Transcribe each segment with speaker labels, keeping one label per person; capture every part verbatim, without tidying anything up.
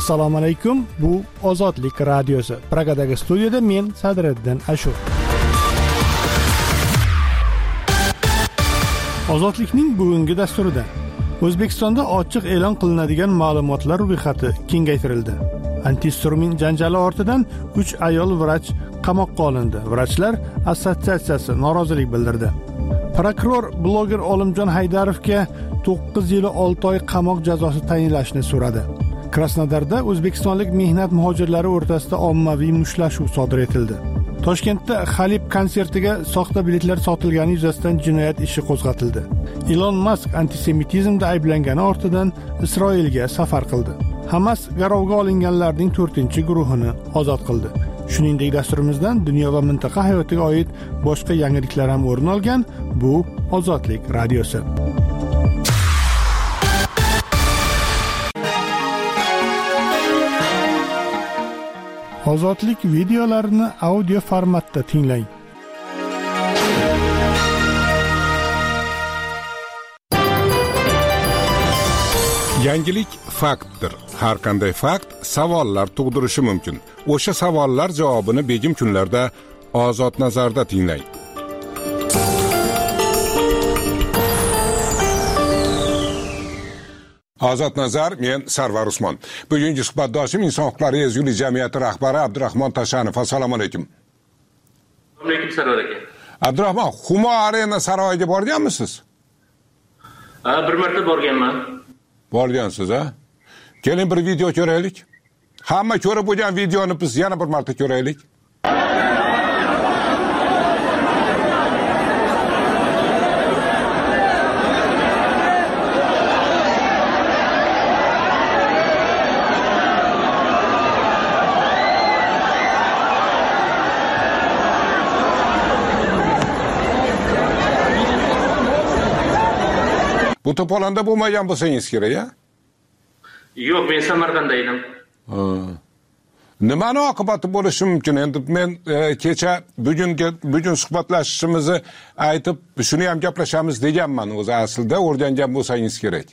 Speaker 1: Assalomu alaykum. Bu Ozodlik radiosi. Pragadagi studiyada men Sadriddin Ashur. Ozodlikning bugungi dasturida O'zbekistonda ochiq e'lon qilinadigan ma'lumotlar ro'yxati kengaytirildi. Antistrumin janjali ortidan uch ayol vrach qamoqqa olindi. Vrachlar assotsiatsiyasi norozilik bildirdi. Prokuror bloger Olimjon Haydarovga to'qqiz yil olti oy qamoq jazosi tayinlashni so'radi. Krasnodarda o'zbekistonlik mehnat muhojirlari o'rtasida ommaviy mushtlashuv sodir etildi. Toshkentda Xalib konsertiga soxta biletlar sotilgani yuzasidan jinoyat ishi qo'zg'atildi. Elon Musk antisemitizmda ayblangani ortidan Isroilga safar qildi. Hamas garovga olinganlarning to'rtinchi guruhini ozod qildi. Shuningdek, dasturimizdan dunyo va mintaqa hayotiga oid boshqa yangiliklar ham o'rin olgan. Bu Ozodlik radiosi. Ozodlik videolarini audio formatda tinglang.
Speaker 2: Yangilik faktdir. Har qanday fakt savollar tug'dirishi mumkin. O'sha savollar javobini begim kunlarda Ozod nazarda tinglang. Ozod nazar, men Sarvar Usmon. Bugungi suhbatdoshim Inson huquqlari ezgulik jamiyati rahbari Abdurahmon Tashanov. Assalomu alaykum.
Speaker 3: Assalomu alaykum Sarvar aka.
Speaker 2: Abdurahmon, Humo Arena saroyiga borganmisiz?
Speaker 3: Ha, bir marta borganman.
Speaker 2: Borgansiz, ha? Keling bir video ko'raylik. Hamma ko'rib bo'lgan videoni biz yana bir marta ko'raylik. Bu to'polonda bo'lmagan bo'lsangiz kerak, ya?
Speaker 3: Yo'q, men Samarqandda edim.
Speaker 2: Nimani oqibati bo'lishi mumkin? Endi men e, kecha bugungi bugun suhbatlashishimizni aytib, shuni ham gaplashamiz deganman. O'zi aslida o'rgangan bo'lsangiz kerak.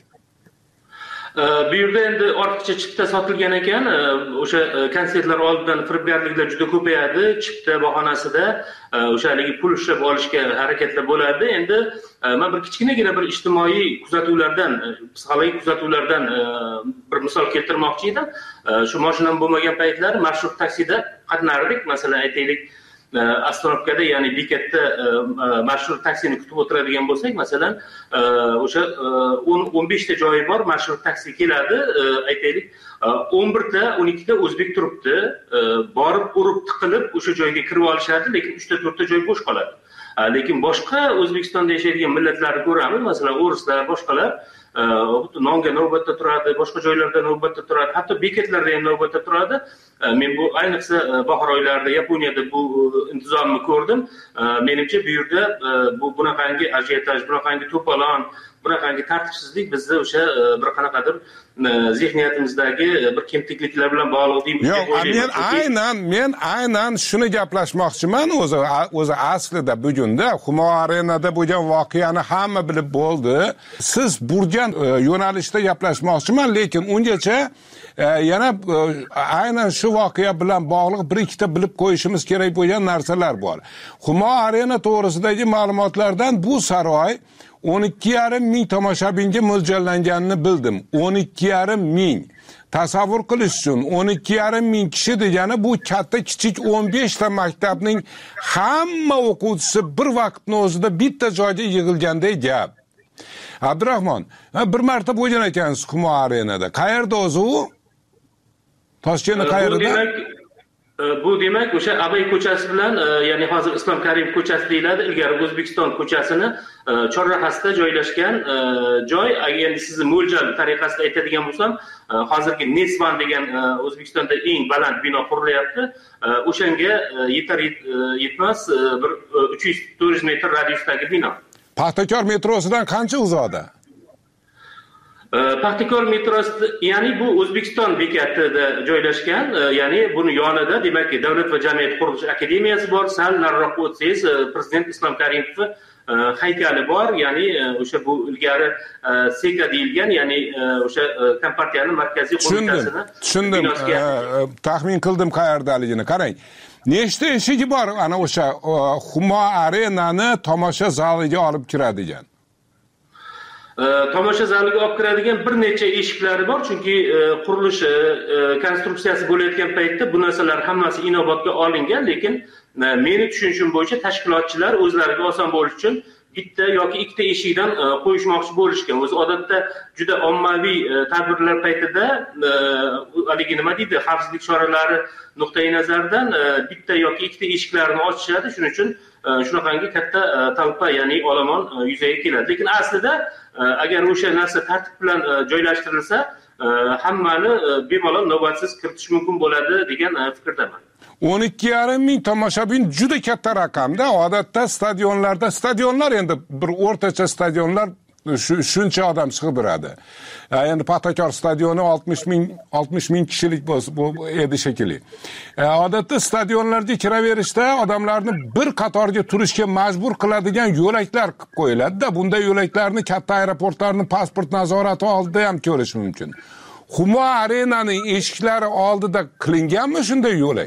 Speaker 3: Bu yerda endi ortiqcha chipta sotilgan ekan. O'sha konsertlar oldidan firibgarliklar juda ko'payadi. Chipta bahonasida o'shaligi pul ushlab olishga harakatlar bo'ladi. Endi men bir kichkinagina bir ijtimoiy kuzatuvlardan, psixologik kuzatuvlardan bir misol keltirmoqchi edim. Shu mashinam bo'lmagan paytlar marshrut taksida qatnardik. Masalan, aytaylik, Astanovkada, ya'ni bekatda marshrut taksini kutib o'tiradigan bo'lsak, masalan, o'sha o'n besh ta joyi bor, marshrut taksi keladi, aytaylik, o'n bir ta, o'n ikki ta o'zbek turibdi, borib urib tiqilib o'sha joyga kirib olishadi, lekin uch ta to'rt ta joy bo'sh qoladi. Lekin boshqa O'zbekistonda yashaydigan millatlarni ko'ramiz, masalan, o'rislar, boshqalar nonga navbatda turadi, boshqa joylarda navbatda turadi, hatto bekatlarda ham navbatda turadi. Men bu ayniqsa bahor oylarida Yaponiyada bu intizomni ko'rdim. Menimcha bu yerda bu bunaqangi ajiotaj, bunaqangi to'polon, bunaqangi tartibsizlik bizda o'sha bir qanaqadir zehniyatimizdagi bir kemtikliklar bilan bog'liq deymi?
Speaker 2: Yo'q, men aynan men aynan shuni gaplashmoqchiman. O'zi o'zi aslida bugunda Humo Arenada bo'lgan voqeani hamma bilib bo'ldi. Siz burgan yo'nalishda gaplashmoqchiman, lekin ungacha yana aynan shu voqea bilan bog'liq bir ikkita bilib qo'yishimiz kerak bo'lgan narsalar bor. Humo Arena to'g'risidagi ma'lumotlardan bu saroy o'n ikki yarim ming tomoshabinga mo'ljallanganini bildim. o'n ikki yarim ming. Tasavvur qilish uchun o'n ikki yarim ming kishi degani bu katta kichik o'n besh ta maktabning hamma o'quvchisi bir vaqtning o'zida bitta joyga yig'ilganday gap. Abdurahmon, bir marta bo'lgan ekansiz Humo Arenada. Qayerda o'zi u? Toshkentda qayerda?
Speaker 3: Bu demak o'sha Abay ko'chasi bilan, ya'ni hozir Islom Karimov ko'chasi deyiladi, ilgari O'zbekiston ko'chasini chorrahasida joylashgan joy. Agar sizni mo'ljal tariqasida aytadigan bo'lsam, hozirgi Nesvan degan O'zbekistonda eng baland bino qurilyapti. O'shanga yetar yetmas bir uch yuz to'rt yuz metr radiusdagi bino.
Speaker 2: Paxtakor metrosidan qancha uzoqda?
Speaker 3: Paxtakor metrosi, ya'ni bu O'zbekiston bekatida joylashgan, ya'ni buni yonida demak Davlat va jamiyat qurilish akademiyasi bor. Sal nariroqqa o'tsangiz Prezident Islom Karimov haykali bor, ya'ni o'sha bu ilgari seka deyilgan, ya'ni o'sha Kompartiyaning markaziy qo'mitasini
Speaker 2: tushundim. Taxmin qildim qayerdaligini. Qarang. Nechta eshigi bor ana o'sha Humo Arenani tomosha zaliga olib kiradigan?
Speaker 3: Tomosha zaliga olib kiradigan bir necha eshiklari bor, chunki qurilishi, konstruksiyasi bo'layotgan paytda bu narsalar hammasi inobatga olingan, lekin meni tushunishim bo'yicha tashkilotchilar o'zlariga oson bo'lish uchun bitta yoki ikkita eshikdan qo'yishmoqchi bo'lishgan. O'zi odatda juda ommaviy tadbirlar paytida haligi nima deydi, xavfsizlik choralari nuqtai nazaridan bitta yoki ikkita eshiklarni ochishadi. Shuning uchun shunaqangi katta talpa, ya'ni olomon yuzaga keladi. Lekin aslida agar o'sha narsa tartib bilan joylashtirilsa, hammani bemalol navbatsiz kiritish mumkin bo'ladi degan fikrdaman.
Speaker 2: o'n ikki yarim ming tomoshabin juda katta raqamda. Odatda stadionlarda, stadionlar endi bir o'rtacha stadionlar shuncha odam sig'diradi. Endi Paxtakor stadioni oltmish ming kishilik edi shekilli. Odatda stadionlarga kiraverishda odamlarni bir qatorga turishga majbur qiladigan yo'laklar qilib qo'yiladi-da. Bunday yo'laklarni katta aeroportlarning pasport nazorati oldida ham ko'rish mumkin. Humo Arenaning eshiklari oldida qilinganmi shunday yo'lak?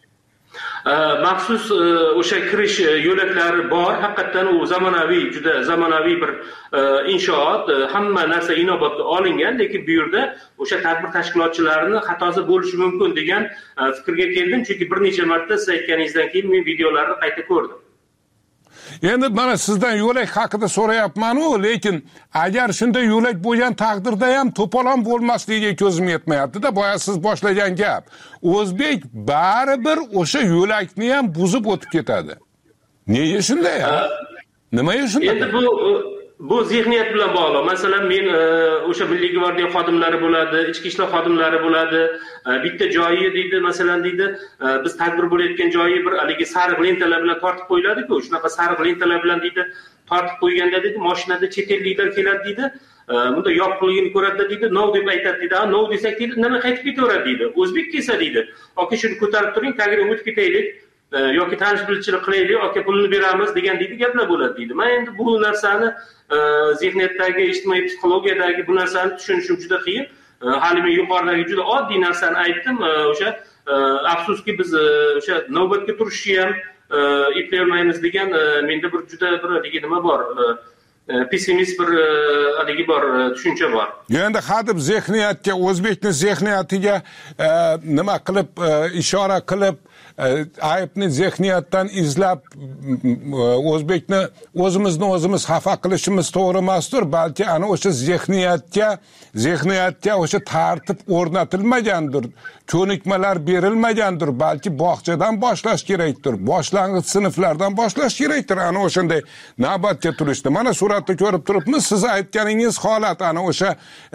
Speaker 3: Maxsus o'sha kirish yo'laklari bor. Haqiqatan u zamonaviy, juda zamonaviy bir inshoot, hamma narsa inobatga olingan, lekin bu yerda o'sha tadbir tashkilotchilarining xatosi bo'lishi mumkin degan fikrga keldim, chunki bir necha marta siz aytganingizdan keyin men videolarni qayta ko'rdim.
Speaker 2: Endi mana sizdan yo'lak haqida so'rayapman-ku, lekin agar shunday yo'lak bo'lgan taqdirda ham to'polon bo'lmasligiga ko'zim yetmayapti-da. Boya siz boshlagan gap. O'zbek baribir o'sha yo'lakni ham buzib o'tib ketadi. Nega shunday? Nimaga shunday?
Speaker 3: Endi bu bu zihniyat bilan bog'liq. Masalan, men o'sha Milliy gvardiya xodimlari bo'ladi, ichki ishlar xodimlari bo'ladi. Bitta joyi deydi, masalan deydi, biz tadbir bo'layotgan joyi bir haligi sariq lentalar bilan tortib qo'yiladi-ku, shunaqa sariq lentalar bilan deydi, tortib qo'yganda deydi, mashinada chet elliklar keladi deydi. Bunda yopiqligini ko'radi deydi, "No" deb aytadi deydi. "Ha, no" desak deydi, "Nima qaytib ketaveradi" deydi. O'zbek kelsa deydi, "Oka shuni ko'tarib turing, tagidan o'tib ketaylik." yoki tanish bilishchilik qilaylik, yoki pulni beramiz degan deydi gaplar bo'ladi deydi. Men endi bu narsani zihniyatdagi, ijtimoiy psixologiyadagi bu narsani tushunishim juda qiyin. Hali men yuqoridagi juda oddiy narsani aytdim. O'sha afsuski biz o'sha navbatga turishni ham eplay olmaymiz degan menda bir juda bir haligi nima bor. pessimist bir haligi bor tushuncha bor.
Speaker 2: Endi hadeb zihniyatga, o'zbekning zihniyatiga nima qilib ishora qilib aybni zihniyatdan izlab o'zbekni o'zimizni o'zimiz xafa qilishimiz to'g'ri emasdir, balki ana o'sha zihniyatga zihniyatga o'sha tartib o'rnatilmagandir, ko'nikmalar berilmagandir, balki bog'chadan boshlash kerakdir, boshlang'ich sinflardan boshlash kerakdir ana o'shanday navbatga turishni. Mana suratda ko'rib turibmiz, siz aytganingiz holat ana o'sha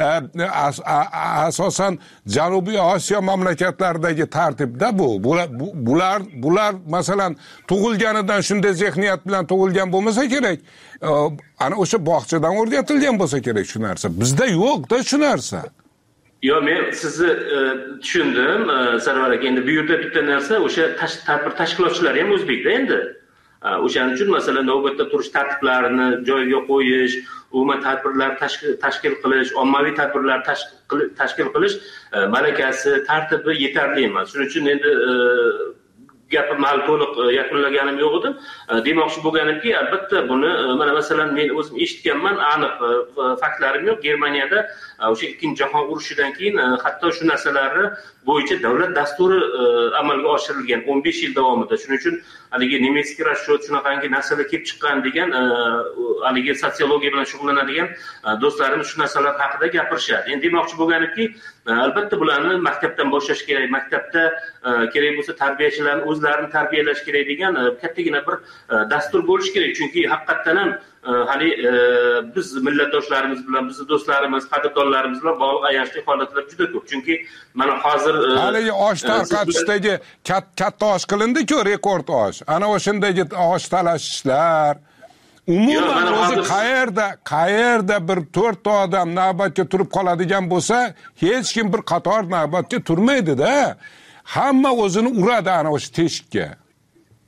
Speaker 2: asosan Janubiy Osiyo mamlakatlaridagi tartibda bu bular bular masalan tug'ilganidan shunday zihniyat bilan tug'ilgan bo'lmasa kerak, ana o'sha bog'chadan o'rgatilgan bo'lsa kerak shu narsa. Bizda yo'q-da shu narsa.
Speaker 3: Yo, men sizni tushundim, Sarvar aka. Endi bu yerda bitta narsa, o'sha tadbir tashkilotchilari ham o'zbekda endi. O'shaning uchun masalan navbatda turish tartiblarini joyiga qo'yish, umuman tadbirlar tashkil qilish, ommaviy tadbirlar tashkil qilish malakasi, tartibi yetarli emas. Shuning uchun endi gapim hali to'liq yakunlaganim yo'q edi. Demoqchi bo'lganimki, albatta buni mana masalan men o'zim eshitganman, aniq faktlarim yo'q. Germaniyada o'sha ikkinchi jahon urushidan keyin hatto shu narsalarni bo'yicha davlat dasturi amalga oshirilgan o'n besh yil davomida. Shuning uchun haligi nemetskiy расчет shunaqangi narsalar kelib chiqqan degan haligi sotsiologiya bilan shug'ullanadigan do'stlarimiz shu narsalar haqida gapirishadi. Endi demoqchi bo'lganimki, albatta bularni maktabdan boshlash kerak, maktabda kerak bo'lsa tarbiyachilarni o'zlarini tarbiyalash kerak degan kattagina bir dastur bo'lishi kerak. Chunki haqiqatan ham hali biz millatdoshlarimiz bilan, bizni do'stlarimiz, qadrdonlarimiz bilan bog'liq ayanchli holatlar juda ko'p. Chunki mana hozir
Speaker 2: haligi osh tarqatishdagi katta osh qilindi-ku, rekord osh. Ana o'shandagi osh talashishlar umuman o'zi qayerda, qayerda bir to'rtta odam navbatga turib qoladigan bo'lsa, hech kim bir qator navbatga turmaydi-da. Hamma o'zini uradi ana o'sha teshikka.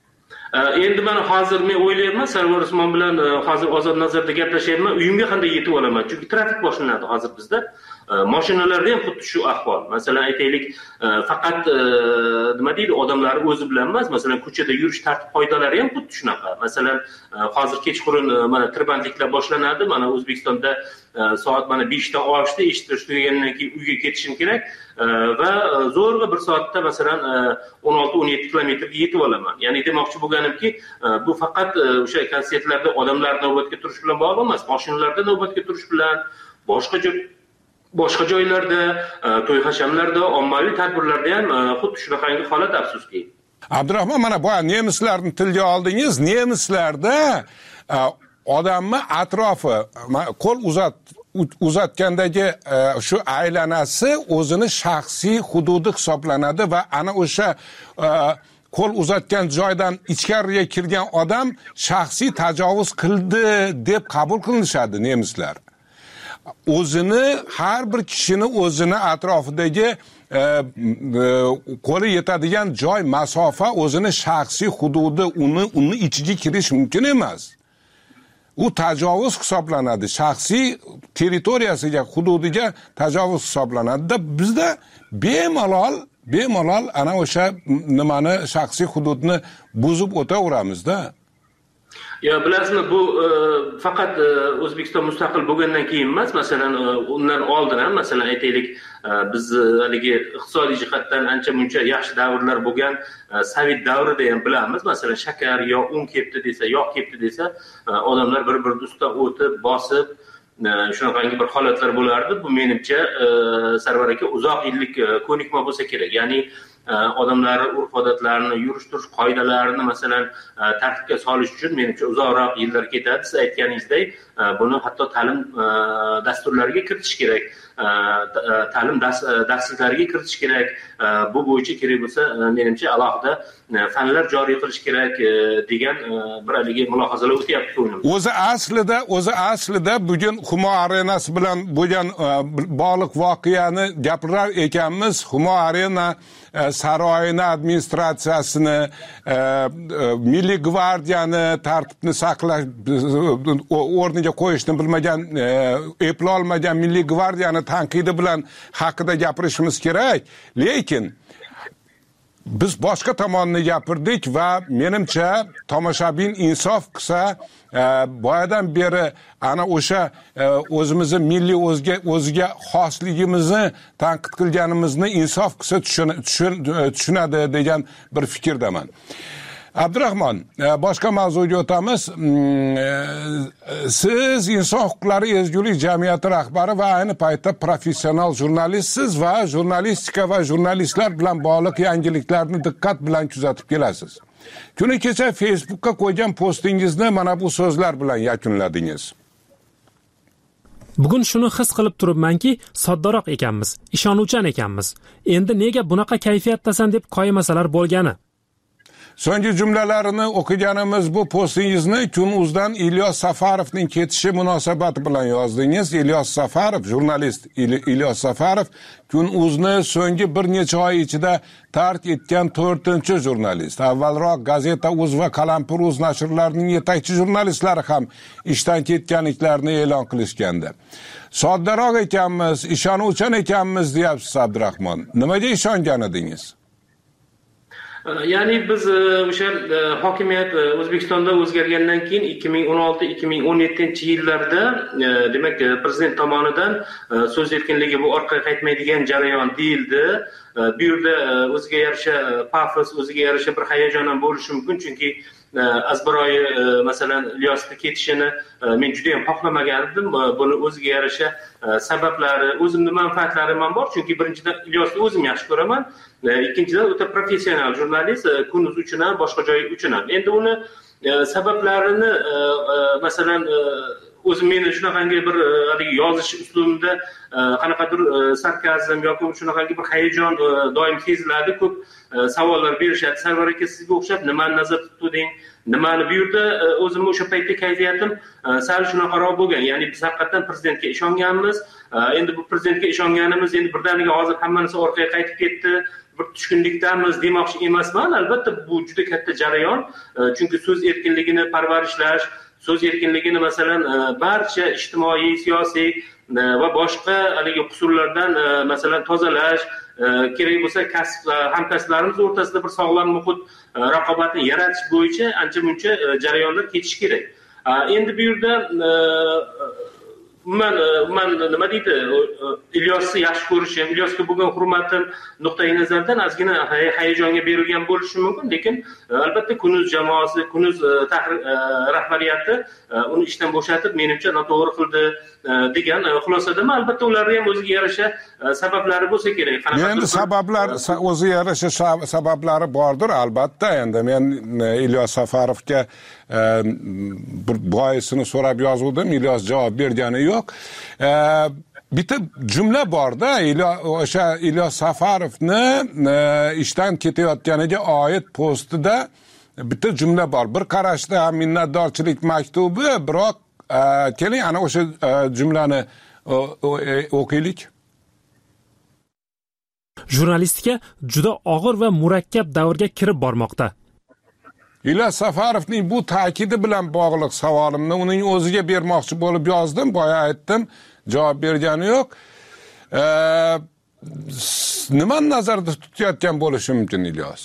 Speaker 3: Endi mana hozir men o'ylayapman, Sarvar Usmon bilan hozir Ozod nazarda gaplashyapman, uyimga qanday yetib olaman? Chunki trafik boshlanadi hozir bizda. Mashinalarda ham xuddi shu ahvol. Masalan, aytaylik, faqat nima deydi, odamlar o'zi bilan emas, masalan, ko'chada yurish tartib qoidalari ham xuddi shunaqa. Masalan, hozir kechqurun mana tirbandliklar boshlanadi. Mana O'zbekistonda soat mana besh ta oshdi, eshittirish tugagandan keyin uyga ketishim kerak va zo'rg'a bir soatda masalan o'n olti o'n yetti kilometrga yetib olaman. Ya'ni demoqchi bo'lganimki, bu faqat o'sha konsertlarda odamlar navbatga turish bilan bog'liq emas, mashinalarda navbatga turish bilan, boshqa boshqa joylarda, to'y hashamlarda, ommaviy tadbirlarda ham xuddi shunaqangi holat afsuski.
Speaker 2: Abdurahmon, mana bu nemislarni tilga oldingiz. Nemislarda odamni atrofi, qo'l uzat uzatgandagi shu aylanasi o'zini shaxsiy hududi hisoblanadi va ana o'sha qo'l uzatgan joydan ichkariga kirgan odam shaxsiy tajovuz qildi deb qabul qilinishadi nemislar. O'zini har bir kishini o'zini atrofidagi qo'li yetadigan joy, masofa o'zini shaxsiy hududi, uni uni ichiga kirish mumkin emas. U tajovuz hisoblanadi. Shaxsiy territoriyasiga, hududiga tajovuz hisoblanadi. Bizda bemalol, bemalol ana o'sha nimani, shaxsiy hududni buzib o'taveramizda.
Speaker 3: Ya bilasizmi, bu faqat O'zbekiston mustaqil bo'lgandan keyin emas, masalan, undan oldin ham, masalan, aytaylik, biz haligi iqtisodiy jihatdan ancha muncha yaxshi davrlar bo'lgan Sovet davrida ham bilamiz. Masalan, shakar yo un kepti desa, yog' kepti desa, odamlar bir-birining ustidan o'tib, bosib, shunaqangi bir holatlar bo'lardi. Bu menimcha Sarvar aka uzoq yillik ko'nikma bo'lsa kerak. Ya'ni odamlar urf-odatlarini, yurish-turish qoidalarini masalan tartibga solish uchun menimcha uzoqroq yillar ketadi. Siz aytganingizdek, buni hatto ta'lim dasturlariga kiritish kerak. Ta'lim darsliklariga kiritish kerak. Bu bo'yicha kerak bo'lsa, menimcha alohida fanlar joriy qilish kerak degan bir haligi mulohazalar o'tyapti ko'nglimda.
Speaker 2: O'zi aslida, o'zi aslida bugun Humo Arenasi bilan bo'lgan bog'liq voqeani gapirar ekanmiz. Humo Arena saroyini, administratsiyasini, Milliy gvardiyani tartibni saqlash o'rniga qo'yishni bilmagan, eplolmagan Milliy gvardiyani tanqidi bilan haqida gapirishimiz kerak. Lekin biz boshqa tomonni gapirdik va menimcha tomoshabin insof qilsa, boyadan beri ana o'sha o'zimizni milliy o'zga o'ziga xosligimizni tanqid qilganimizni insof qilsa tushunadi degan bir fikrdaman. Abdurahmon, boshqa mavzuga o'tamiz. Siz Inson huquqlari ezgulik jamiyati rahbari va ayni paytda professional jurnalistsiz va jurnalistika va jurnalistlar bilan bog'liq yangiliklarni diqqat bilan kuzatib kelasiz. Kuni kecha Facebookka qo'ygan postingizni mana bu so'zlar bilan yakunladingiz.
Speaker 4: Bugun shuni his qilib turibmanki, soddaroq ekanmiz, ishonuvchan ekanmiz. Endi nega bunaqa kayfiyatdasan deb qoyimasalar bo'lgani.
Speaker 2: So'nggi jumlalarini o'qiganimiz bu postingizni Kun.uzdan Ilyos Safarovning ketishi munosabati bilan yozdingiz. Ilyos Safarov, jurnalist Ilyos Safarov, Kun.uzni so'nggi bir necha oy ichida tark etgan to'rtinchi jurnalist. Avvalroq Gazeta.uz va Qalampir.uz nashrlarining yetakchi jurnalistlari ham ishdan ketganliklarini e'lon qilishgandi. Soddaroq ekanmiz, ishonuvchan ekanmiz deyapsiz Abdurahmon. Nimaga ishongan edingiz?
Speaker 3: Ya'ni biz o'sha hokimiyat O'zbekistonda o'zgargandan keyin ikki ming o'n olti ikki ming o'n yettinchi yillarda demak prezident tomonidan so'z erkinligi bu orqaga qaytmaydigan jarayon deyildi. Bu yerda o'ziga yarasha pafos, o'ziga yarasha bir hayajon ham bo'lishi mumkin, chunki azbaroyi masalan Ilyosning ketishini men juda ham xohlamagan edim. Buni o'ziga yarasha sabablari, o'zimning manfaatlarim ham bor, chunki birinchidan Ilyosni o'zim yaxshi ko'raman, ikkinchidan o'ta professional jurnalist, Kun.uz uchun ham, boshqa joy uchun ham. Endi uni sabablarini masalan o'zim meni shunaqangi bir haligi yozish uslubimda qanaqadir sarkazm yoki shunaqangi bir hayajon doim seziladi. Ko'p savollar berishadi. Sarvar aka, sizga o'xshab nimani nazarda tutding? Nimani bu yerda o'zimni o'sha paytda kayfiyatim sal shunaqaroq bo'lgan. Ya'ni biz haqiqatan prezidentga ishonganmiz. Endi bu prezidentga ishonganimiz endi birdaniga hozir hammasi orqaga qaytib ketdi. Bir tushkunlikdamiz demoqchi emasman. Albatta bu juda katta jarayon. Chunki so'z erkinligini parvarishlash, so'z erkinligini masalan barcha ijtimoiy, siyosiy va boshqa haligi qusurlardan masalan tozalash, kerak bo'lsa kasb hamkasblarimiz o'rtasida bir sog'lom muhit raqobatni yaratish bo'yicha ancha-muncha jarayonlar ketishi kerak. Endi bu yerda man man nima deydi, Ilyosni yaxshi ko'rishim, Ilyosga bo'lgan hurmatim nuqtai nazardan ozgina hayajonga berilgan bo'lishi mumkin, lekin albatta Kunuz jamoasi, Kunuz rahbariyati uni ishdan bo'shatib, menimcha noto'g'ri qildi degan xulosadaman. Albatta ularga ham o'ziga yarasha sabablari bo'lsa kerak.
Speaker 2: Endi sabablar o'ziga yarasha sabablari bordir, albatta. Endi men Ilyos Safarovga bir boisini so'rab yozuvdim, Ilyos javob bergani yo'q. Bitta jumla borda, o'sha Ilyos Safarovni ishdan ketayotganiga oid postida bitta jumla bor. Bir qarashda minnatdorchilik maktubi, biroq keling ana o'sha jumlani o'qiylik.
Speaker 4: Jurnalistika juda og'ir va murakkab davrga kirib bormoqda.
Speaker 2: Ilyos Safarovning bu ta'kidi bilan bog'liq savolimni uning o'ziga bermoqchi bo'lib yozdim. Boya aytdim, javob bergani yo'q. Nimani nazarda tutayotgan bo'lishi mumkin Ilyos?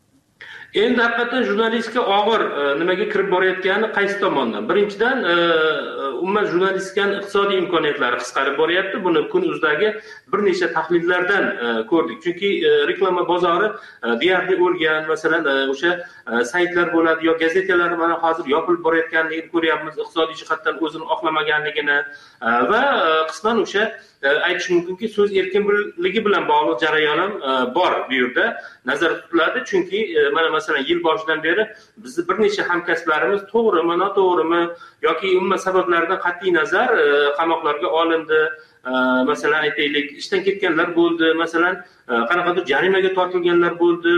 Speaker 3: Endi haqiqatan jurnalistika og'ir nimaga kirib borayotgani qaysi tomondan? Birinchidan, umuman jurnalistikaning iqtisodiy imkoniyatlari qisqarib boryapti. Buni Kunuzdagi bir nechta tahlillardan ko'rdik. Chunki reklama bozori deyarli o'lgan, masalan, o'sha saytlar bo'ladi yo gazetalar mana hozir yopilib borayotganligini ko'ryapmiz, iqtisodiy jihatdan o'zini oqlamaganligini va qisman o'sha aytish mumkinki so'z erkinligi bilan bog'liq jarayon ham bor bu yerda nazarda tutiladi. Chunki mana masalan yil boshidan beri bizni bir necha hamkasblarimiz to'g'rimi, noto'g'rimi yoki umuman sabablaridan qat'iy nazar qamoqlarga olindi. Masalan aytaylik, ishdan ketganlar bo'ldi, masalan qanaqadir jarimaga tortilganlar bo'ldi.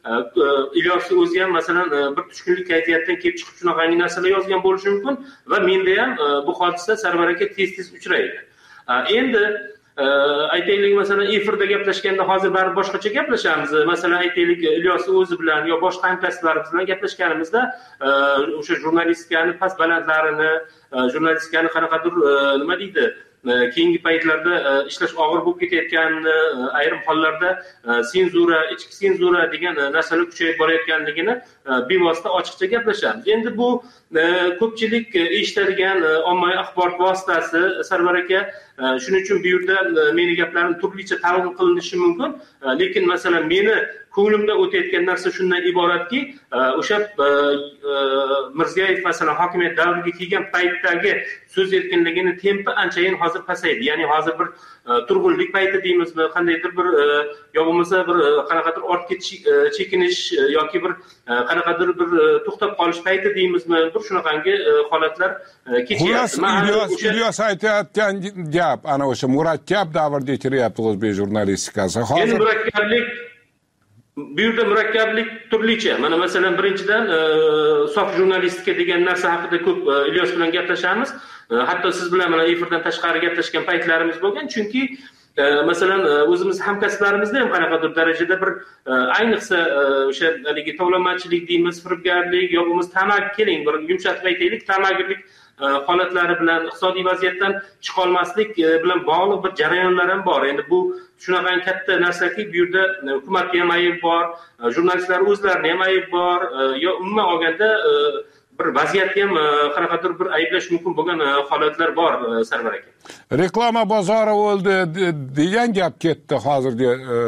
Speaker 3: Ilyos o'zi ham masalan bir tushkunlik kayfiyatdan kelib chiqib shunaqangi narsalar yozgan bo'lishi mumkin va menda ham bu hodisa Sarvar aka tez-tez uchraydi. Endi aytaylik masalan efirda gaplashganda hozir baribir boshqacha gaplashamiz. Masalan aytaylik Ilyos o'zi bilan yo boshqa hamkasblarimiz bilan gaplashganimizda o'sha jurnalistikani past balandlarini, jurnalistikani qanaqadir nima deydi, keyingi paytlarda ishlash og'ir bo'lib ketayotganini, ayrim hollarda senzura, ichki senzura degan narsalar kuchayib borayotganligini bevosita ochiqcha gaplashamiz. Endi bu ko'pchilik eshitadigan ommaviy axborot vositasi Sarvar aka, shuning uchun bu yerda meni gaplarim turlicha talqin qilinishi mumkin, lekin masalan meni ko'nglimda o'tayotgan narsa shundan iboratki, o'sha Mirziyoyev masalan hokimiyat davriga kelgan paytdagi so'z erkinligini tempi anchayin hozir pasaydi. Ya'ni hozir bir turg'unlik payti deymizmi, qandaydir bir yo bo'lmasa bir qanaqadir ortga chekinish yoki bir qanaqadir bir to'xtab qolish payti deymizmi, bir shunaqangi holatlar kechyapti.
Speaker 2: Ilyos Ilyos aytayotgan gap ana o'sha murakkab davrga kiryapti o'zbek jurnalistikasi.
Speaker 3: Hozir murakkablik bu yerda murakkablik turlicha. Mana masalan birinchidan sof jurnalistika degan narsa haqida ko'p Ilyos bilan gaplashamiz. Hatto siz bilan mana efirdan tashqari gaplashgan paytlarimiz bo'lgan. Chunki masalan o'zimiz hamkasblarimizda ham qanaqadir darajada bir ayniqsa o'sha haligi tovlamachilik deymiz, firibgarlik yo bo'lmasa tamaki, keling bir yumshatib aytaylik, tamagirlik holatlari bilan iqtisodiy vaziyatdan chiqa olmaslik bilan bog'liq bir jarayonlar ham bor. Endi bu shunaqangi katta narsaki, bu yerda hukumatga ham ayb bor, jurnalistlar o'zlarini ham ayb bor, yo umuman olganda bir vaziyatni ham qanaqadir bir ayblash mumkin bo'lgan holatlar bor Sarvar aka.
Speaker 2: Reklama bozori o'ldi degan gap ketdi hozirgi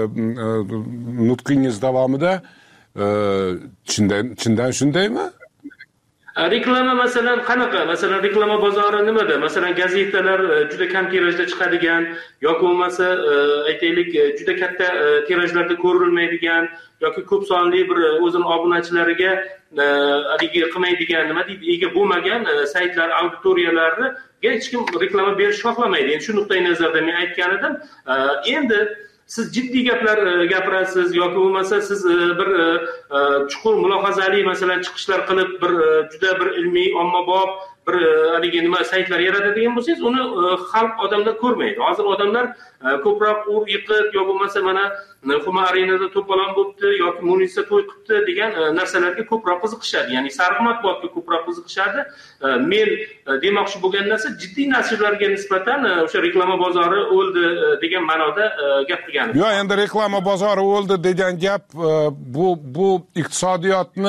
Speaker 2: nutqingiz davomida. Chindan chindan shundaymi?
Speaker 3: Reklama masalan qanaqa? Masalan reklama bozori nimada? Masalan gazetalar juda kam tirajda chiqadigan yoki bo'lmasa aytaylik juda katta tirajlarda ko'rilmaydigan yoki ko'p sonli bir o'zini obunachilariga haligi qilmaydigan, nima deydi, ega bo'lmagan saytlar auditoriyalarini hech kim reklama berishni xohlamaydi. Endi shu nuqtai nazardan men aytgan edim. Endi siz jiddiy gaplar gapirasiz yoki bo'lmasa siz bir chuqur mulohazali masalan chiqishlar qilib bir juda bir ilmiy ommabop bir haligi nima saytlar yaratadigan bo'lsangiz, uni xalq odamlar ko'rmaydi. Hozir odamlar ko'proq ur yiqit yo bo'lmasa mana Xuma arenada to'polon bo'libdi yoki Munisa to'y qilibdi degan narsalarga ko'proq qiziqishadi. Ya'ni sariq matbuotga ko'proq qiziqishadi. Men demoqchi bo'lgan narsa jiddiy nashrlarga nisbatan o'sha reklama bozori o'ldi degan ma'noda gapirganim.
Speaker 2: Yo'q, endi reklama bozori o'ldi degan gap bu bu iqtisodiyotni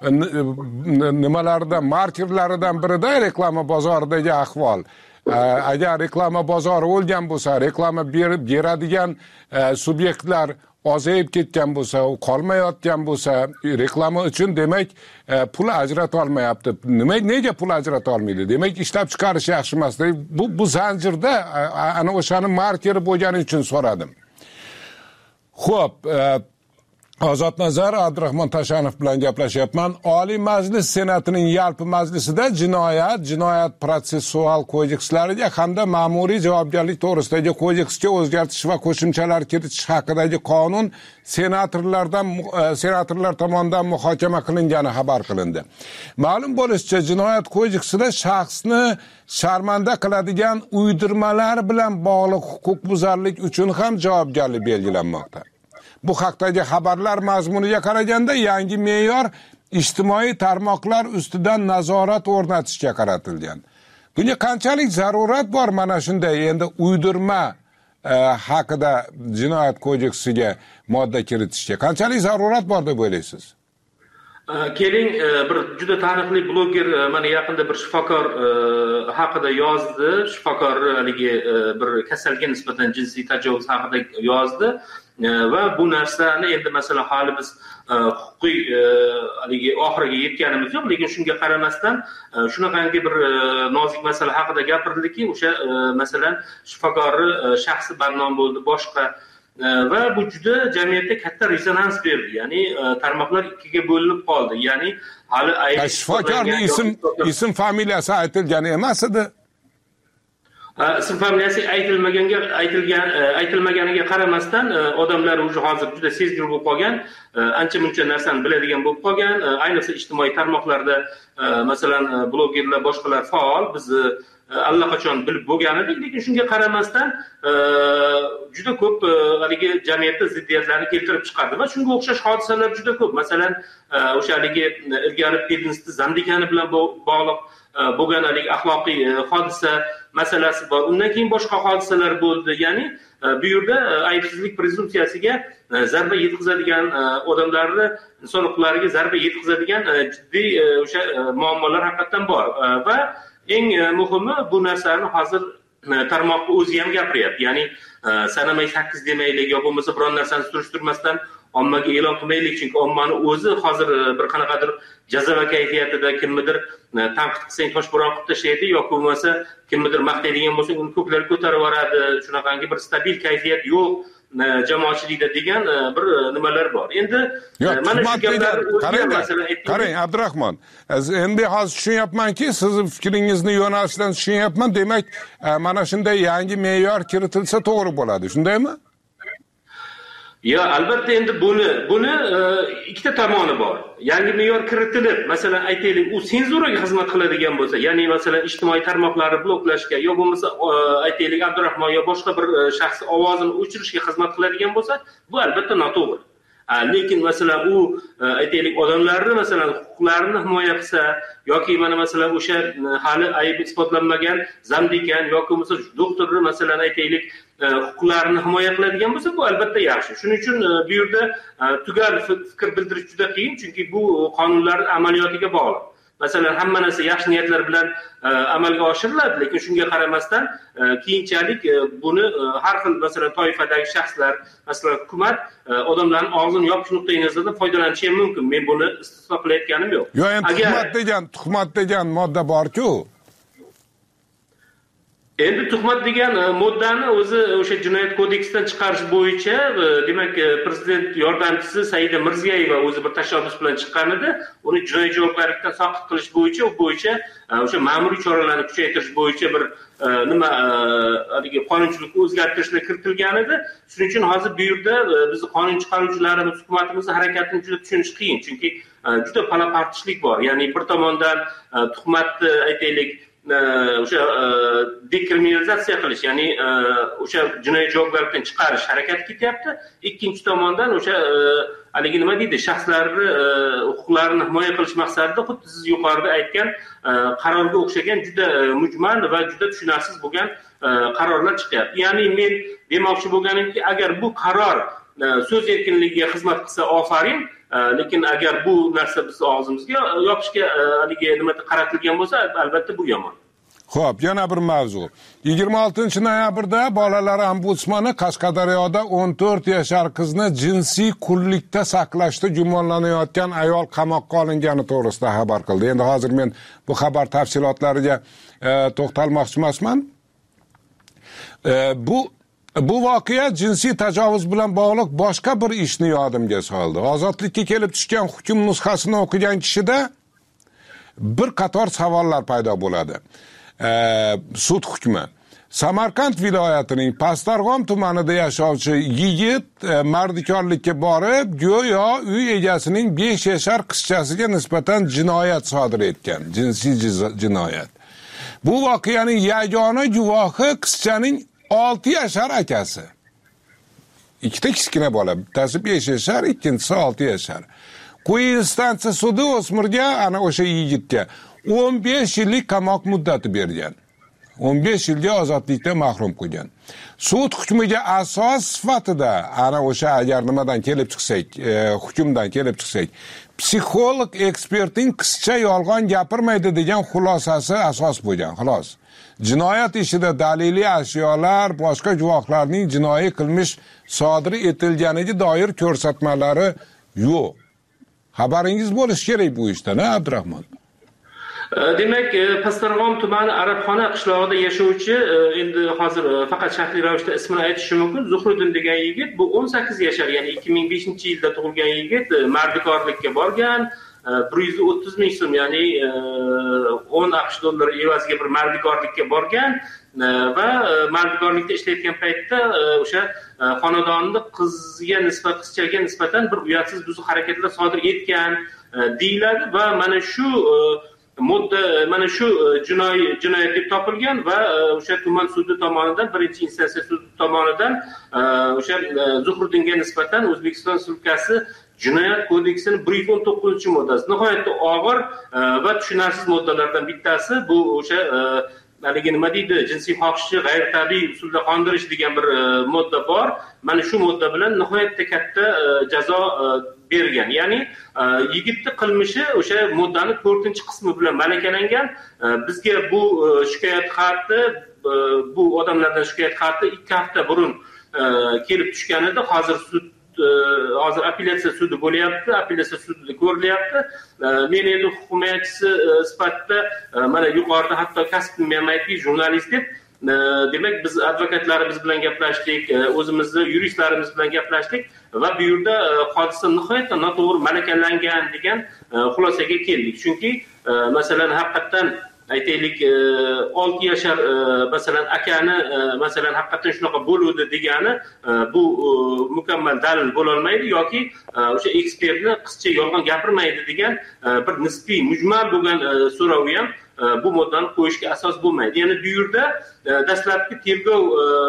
Speaker 2: nimalardan markerlaridan birida reklama bozoridagi ahvol. Agar reklama bozori o'lgan bo'lsa, reklama beradigan subyektlar ozayib ketgan bo'lsa, u qolmayotgan bo'lsa, reklama uchun demak pul ajrata olmayapti. Nima nega pul ajrata olmaydi? Demak ishlab chiqarish yaxshi emas. Bu bu zanjirda ana o'shani markeri bo'lgani uchun so'radim. Xo'p, Ozodnazar Abdurahmon Tashanov bilan gaplashyapman. Oliy Majlis Senatining yalpi majlisida jinoyat, jinoyat protsessual kodekslariga hamda ma'muriy javobgarlik to'g'risidagi kodeksga o'zgartish va qo'shimchalar kiritish haqidagi qonun senatorlardan senatorlar tomonidan muhokama qilingani xabar qilindi. Ma'lum bo'lishicha, jinoyat kodeksida shaxsni sharmanda qiladigan uydirmalar bilan bog'liq huquqbuzarlik uchun ham javobgarlik belgilanmoqda. Bu haqdagi xabarlar mazmuniga qaraganda yangi me'yor ijtimoiy tarmoqlar ustidan nazorat o'rnatishga qaratilgan. Bunga qanchalik zarurat bor mana shunday endi uydirma e, haqida jinoyat kodeksiga modda kiritishga qanchalik zarurat bor deb o'ylaysiz?
Speaker 3: Keling, bir juda taniqli bloger mana yaqinda bir shifokor haqida yozdi. Shifokor haligi bir kasalga nisbatan jinsiy tajovuz haqida yozdi. Va bu narsani endi masalan hali biz huquqiy haligi oxiriga yetganimiz yo'q, lekin shunga qaramasdan shunaqangi bir nozik masala haqida gapirdiki, o'sha masalan shifokorni shaxsi badnom bo'ldi, boshqa va bu juda jamiyatda katta rezonans berdi. Ya'ni tarmoqlar ikkiga bo'linib qoldi. Ya'ni hali
Speaker 2: shifokorning ism ism familiyasi aytilgani emas edi.
Speaker 3: Ism familiyasi aytilmaganga aytilgan aytilmaganiga qaramasdan odamlar уже hozir juda sezgir bo'lib qolgan, ancha muncha narsani biladigan bo'lib qolgan. Ayniqsa ijtimoiy tarmoqlarda masalan blogerlar, boshqalar faol, biz allaqachon bilib bo'lgan edik, lekin shunga qaramasdan juda ko'p haligi jamiyatda ziddiyatlarni keltirib chiqardi va shunga o'xshash hodisalar juda ko'p. Masalan, o'sha haligi ilgari pedinsti Zamdekani bilan bog'liq bo'lgan haligi axloqiy hodisa masalasi bor. Undan keyin boshqa hodisalar bo'ldi. Ya'ni bu yerda aybsizlik prezumpsiyasiga zarba yetkazadigan odamlarni inson huquqlariga zarba yetkazadigan jiddiy o'sha muammolar haqiqatan bor va eng muhimi bu narsani hozir tarmoqni o'zi ham gapiryapti. Ya'ni sanamay sakkiz demaylik yo bo'lmasa biron narsani surishtirmasdan ommaga e'lon qilmaylik, chunki ommani o'zi hozir bir qanaqadir jazava kayfiyatida kimnidir tanqid qilsang toshbo'ron qilib tashlaydi yoki bo'lmasa kimnidir maqtaydigan bo'lsang uni ko'klarga ko'tarib yuboradi. Shunaqangi bir stabil kayfiyat yo'q jamoatchilikda degan bir nimalar bor. Endi mana shu gaplar
Speaker 2: qarang Abdurahmon, endi hozir tushunyapmanki, sizni fikringizni yo'nalishidan tushunyapman. Demak, mana shunday yangi me'yor kiritilsa to'g'ri bo'ladi, shundaymi?
Speaker 3: Ya albatta endi buni buni ikkita tomoni bor. Yangi me'yor kiritilib, masalan aytaylik, u senzuraga xizmat qiladigan bo'lsa, ya'ni masalan ijtimoiy tarmoqlarni bloklashga yo bo'lmasa aytaylik Abdurahmon yo boshqa bir shaxs ovozini o'chirishga xizmat qiladigan bo'lsa, bu albatta noto'g'ri. Lekin masalan u aytaylik odamlarni masalan huquqlarini himoya qilsa yoki mana masalan o'sha hali aybi isbotlanmagan Zamdekan yoki bo'lmasa doktorni masalan aytaylik huquqlarini himoya qiladigan bo'lsa, bu albatta yaxshi. Shuning uchun bu yerda tugal fikr bildirish juda qiyin, chunki bu qonunlar amaliyotiga bog'liq. Masalan, hamma narsa yaxshi niyatlar bilan amalga oshiriladi, lekin shunga qaramasdan keyinchalik buni har xil masalan toifadagi shaxslar, masalan hukumat odamlarning og'zini yopish nuqtai nazaridan foydalanishi ham mumkin. Men buni istisno qilayotganim yo'q.
Speaker 2: Yo'q, endi tuhmat degan, tuhmat degan modda bor-ku.
Speaker 3: Endi tuhmat degan moddani o'zi o'sha jinoyat kodeksidan chiqarish bo'yicha demak prezident yordamchisi Saida Mirziyoyeva o'zi bir tashabbus bilan chiqqan edi. Uni jinoiy javobgarlikdan soqit qilish bo'yicha, u bo'yicha o'sha ma'muriy choralarni kuchaytirish bo'yicha bir nima haligi qonunchilikni o'zgartirishlar kiritilgan edi. Shuning uchun hozir bu yerda bizni qonun chiqaruvchilarimiz, hukumatimizning harakatini juda tushunish qiyin, chunki juda palapartishlik bor. Ya'ni bir tomondan tuhmatni aytaylik o'sha dekriminalizatsiya qilish, ya'ni o'sha jinoiy javobgarlikdan chiqarish harakati ketyapti. Ikkinchi tomondan o'sha haligi nima deydi, shaxslarni huquqlarini himoya qilish maqsadida xuddi siz yuqorida aytgan qarorga o'xshagan juda mujmal va juda tushunarsiz bo'lgan qarorlar chiqyapti. Ya'ni men demoqchi bo'lganimki, agar bu qaror so'z erkinligiga xizmat qilsa ofarin, lekin agar bu narsa biz og'zimizga yopishga haligi nima qaratilgan bo'lsa, albatta bu yomon.
Speaker 2: Xo'p, yana bir mavzu. yigirma oltinchi noyabrda bolalar ombudsmani Qashqadaryoda o'n to'rt yashar qizni jinsiy qullikda saqlashda gumonlanayotgan ayol qamoqqa olingani to'g'risida xabar qildi. Endi hozir men bu xabar tafsilotlariga e, to'xtalmoqchi emasman. E, bu Bu voqea jinsiy tajovuz bilan bog'liq boshqa bir ishni yodimga soldi. Ozodlikka kelib tushgan hukm nusxasini o'qigan kishida bir qator savollar paydo bo'ladi. E, sud hukmi. Samarqand viloyatining Pastdarg'om tumanida yashovchi yigit e, mardikorlikka borib, go'yo uy egasining besh yashar qizchasiga nisbatan jinoyat sodir etgan, jinsiy jinoyat. Bu voqeaning yagona guvohi qizchaning olti yashar akasi. Ikkita kichkina bola, bittasi besh yashar, ikkinchisi olti yashar. Quyi instansiya sudi o'smirga, ana o'sha yigitga o'n besh yillik qamoq muddati bergan. o'n besh yilga ozodlikdan mahrum qilgan. Sud hukmiga asos sifatida, ana o'sha agar nimadan kelib chiqsak, e, hukmdan kelib chiqsak, psixolog ekspertning qizcha yolg'on gapirmaydi degan xulosasi asos bo'lgan, xolos. Jinoyat ishida daliliy ashyolar, boshqa guvohlarning jinoiy qilmish sodir etilganiga doir ko'rsatmalari yo'q. Xabaringiz bo'lishi kerak bu ishdan, ha, Abdurahmon?
Speaker 3: Demak, Pastdarg'om tumani Arabxona qishlog'ida yashovchi, endi hozir faqat shaxsiy ravishda ismini aytishim mumkin, Zuhriddin degan yigit, bu o'n sakkiz yashar, ya'ni ikki ming beshinchi yilda tug'ilgan yigit, mardikorlikka borgan, bir yuz o'ttiz ming so'm, ya'ni o'n aqsh dollari evaziga bir mardikorlikka borgan va mardikorlikda ishlayotgan paytda o'sha xonadonning qizga nisbat, qizchaga nisbatan bir uyatsiz buzuq harakatlar sodir etgan deyiladi va mana shu modda, mana shu jinoiy jinoyat deb topilgan va o'sha tuman sudi tomonidan, birinchi instansiya sudi tomonidan o'sha Zuhriddinga nisbatan O'zbekiston Respublikasi Jinoyat kodeksining bir yuz o'n to'qqizinchi moddasi nihoyatda og'ir va tushunarsiz moddalardan bittasi. Bu o'sha haligi nima deydi, jinsiy xohishni g'ayritabiiy usulda qondirish degan bir modda bor. Mana shu modda bilan nihoyatda katta jazo bergan. Ya'ni yigitning qilmishi o'sha moddaning to'rtinchi qismi bilan malakalangan. Bizga bu shikoyat xati, bu odamlardan shikoyat xati ikki hafta burun kelib tushgan edi. Hozir sud hozir apellyatsiya sudi bo'lyapti, apellyatsiya sudida ko'rilyapti. Men endi huquq himoyachisi sifatida mana yuqorida hatto kasbimni ham aytdik, jurnalist deb, demak biz advokatlarimiz bilan gaplashdik, o'zimizni yuristlarimiz bilan gaplashdik va bu yerda hodisa nihoyatda noto'g'ri malakalangan degan xulosaga keldik. Chunki masalan haqiqatan aytaylik olti yashar masalan akani masalan haqiqatan shunaqa bo'ludi degani bu mukammal dalil bo'la olmaydi yoki o'sha ekspertni qizcha yolg'on gapirmaydi degan bir nisbiy mujmal bo'lgan so'rov ham bu moddani qo'yishga asos bo'lmaydi. Ya'ni bu yerda dastlabki tergov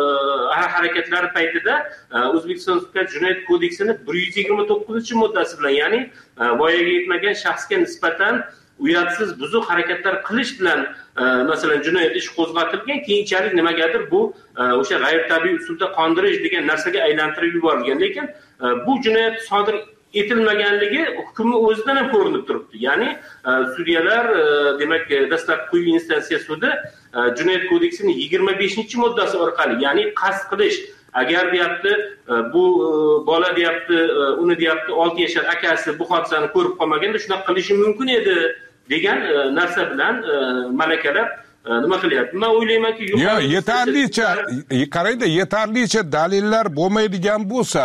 Speaker 3: harakatlari paytida O'zbekiston Respublikasi Jinoyat kodeksining bir yuz yigirma to'qqizinchi moddasi bilan, ya'ni voyaga yetmagan shaxsga nisbatan uyatsiz buzuq harakatlar qilish bilan masalan jinoyat ishi qo'zg'atilgan, keyinchalik nimagadir bu o'sha g'ayritabiiy usulda qondirish degan narsaga aylantirib yuborilgan. Lekin bu jinoyat sodir etilmaganligi hukmi o'zidan ham ko'rinib turibdi. Ya'ni sudyalar, demak dastlabki quyi instansiya sudi Jinoyat kodeksining yigirma beshinchi moddasi orqali, ya'ni qasd qilish, agar deyapti bu bola deyapti, uni deyapti olti yashar akasi bu hodisani ko'rib qolmaganda shunaqa qilishi mumkin edi degan narsa bilan malakalab nima qilyapti. Men o'ylaymanki,
Speaker 2: yo yetarlicha qarayda, yetarlicha dalillar bo'lmaydigan bo'lsa,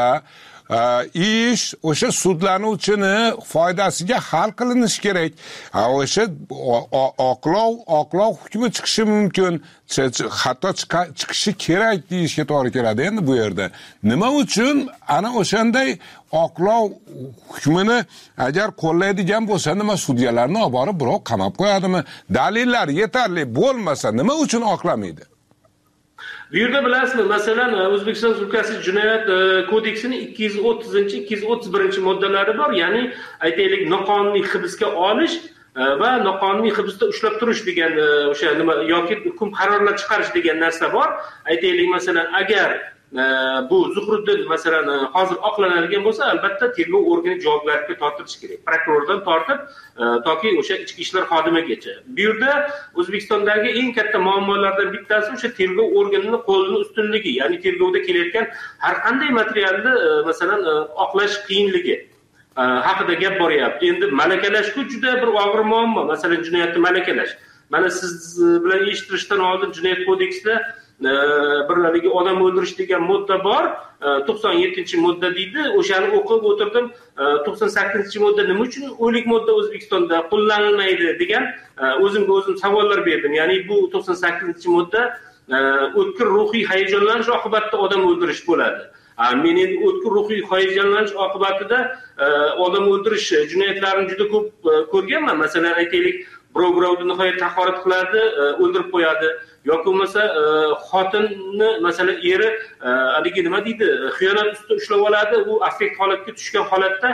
Speaker 2: ish o'sha sudlanuvchini foydasiga hal qilinishi kerak. O'sha oqlov oqlov hukmi chiqishi mumkin, hatto chiqishi kerak deyishga to'g'ri keladi endi bu yerda. Nima uchun ana o'shanday oqlov hukmini agar qo'llaydigan bo'lsa, nima sudyalarni olib borib birov qamab qo'yadimi? Dalillar yetarli bo'lmasa nima uchun oqlamaydi?
Speaker 3: Bu yerda bilasizmi, masalan, O'zbekiston Respublikasi Jinoyat kodeksining ikki yuz o'ttizinchi ikki yuz o'ttiz birinchi moddalari bor. Ya'ni aytaylik, noqonuniy hibsga olish va noqonuniy hibsda ushlab turish degan o'sha nima yoki hukm qarorlar chiqarish degan narsa bor. Aytaylik, masalan, agar bu Zuhriddin masalan hozir oqlanadigan bo'lsa, albatta tergov organi javobgarlikka tortilishi kerak. Prokurordan tortib toki o'sha ichki ishlar xodimigacha. Bu yerda O'zbekistondagi eng katta muammolardan bittasi o'sha tergov organining qo'lini ustunligi, ya'ni tergovda kelayotgan har qanday materialni masalan oqlash qiyinligi haqida gap boryapti. Endi malakalashku juda bir og'ir muammo, masalan jinoyatni malakalash. Mana siz bilan eshittirishdan oldin Jinoyat kodeksida bir haligi odam o'ldirish degan modda bor, to'qson yettinchi modda deydi. O'shani o'qib o'tirdim. to'qson sakkizinchi modda nima uchun o'lik modda O'zbekistonda qo'llanilmaydi degan o'zimga o'zim savollar berdim. Ya'ni bu to'qson sakkizinchi modda o'tkir ruhiy hayajonlanish oqibatida odam o'ldirish bo'ladi. Men endi o'tkir ruhiy hayajonlanish oqibatida odam o'ldirish jinoyatlarini juda ko'p ko'rganman. Masalan, aytaylik, birov-birovni nihoyat haqorat qiladi, o'ldirib qo'yadi. yoki bo'lmasa xotinni masalan eri haligi nima deydi, xiyonat ustida ushlab oladi, u affekt holatga tushgan holatda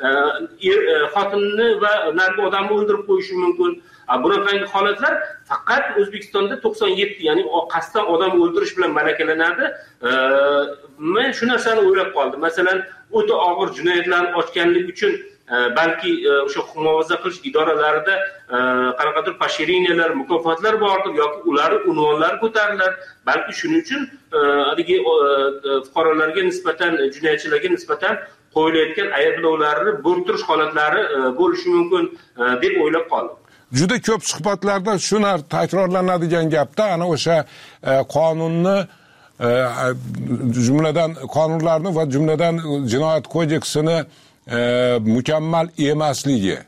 Speaker 3: xotinni va nargi odamni o'ldirib qo'yishi mumkin. Bunaqangi holatlar faqat O'zbekistonda to'qson yetti, ya'ni qasddan odam o'ldirish bilan malakalanadi. Men shu narsani o'ylab qoldim. Masalan, o'ta og'ir jinoyatlarni ochganlik uchun balki o'sha huquq muhofaza qilish idoralarida qanaqadir poshiriniyalar, mukofotlar bordir yoki ularning unvonlari ko'tarilar. Balki shuning uchun haligi fuqarolarga nisbatan, jinoyatchilarga nisbatan qo'yilayotgan ayblovlarni bo'rttirish holatlari bo'lishi mumkin deb o'ylab qoldim.
Speaker 2: Juda ko'p suhbatlarda shu narsa takrorlanadigan gapda, ana o'sha qonunni jumladan qonunlarni va jumladan jinoyat kodeksini mukammal emasligi.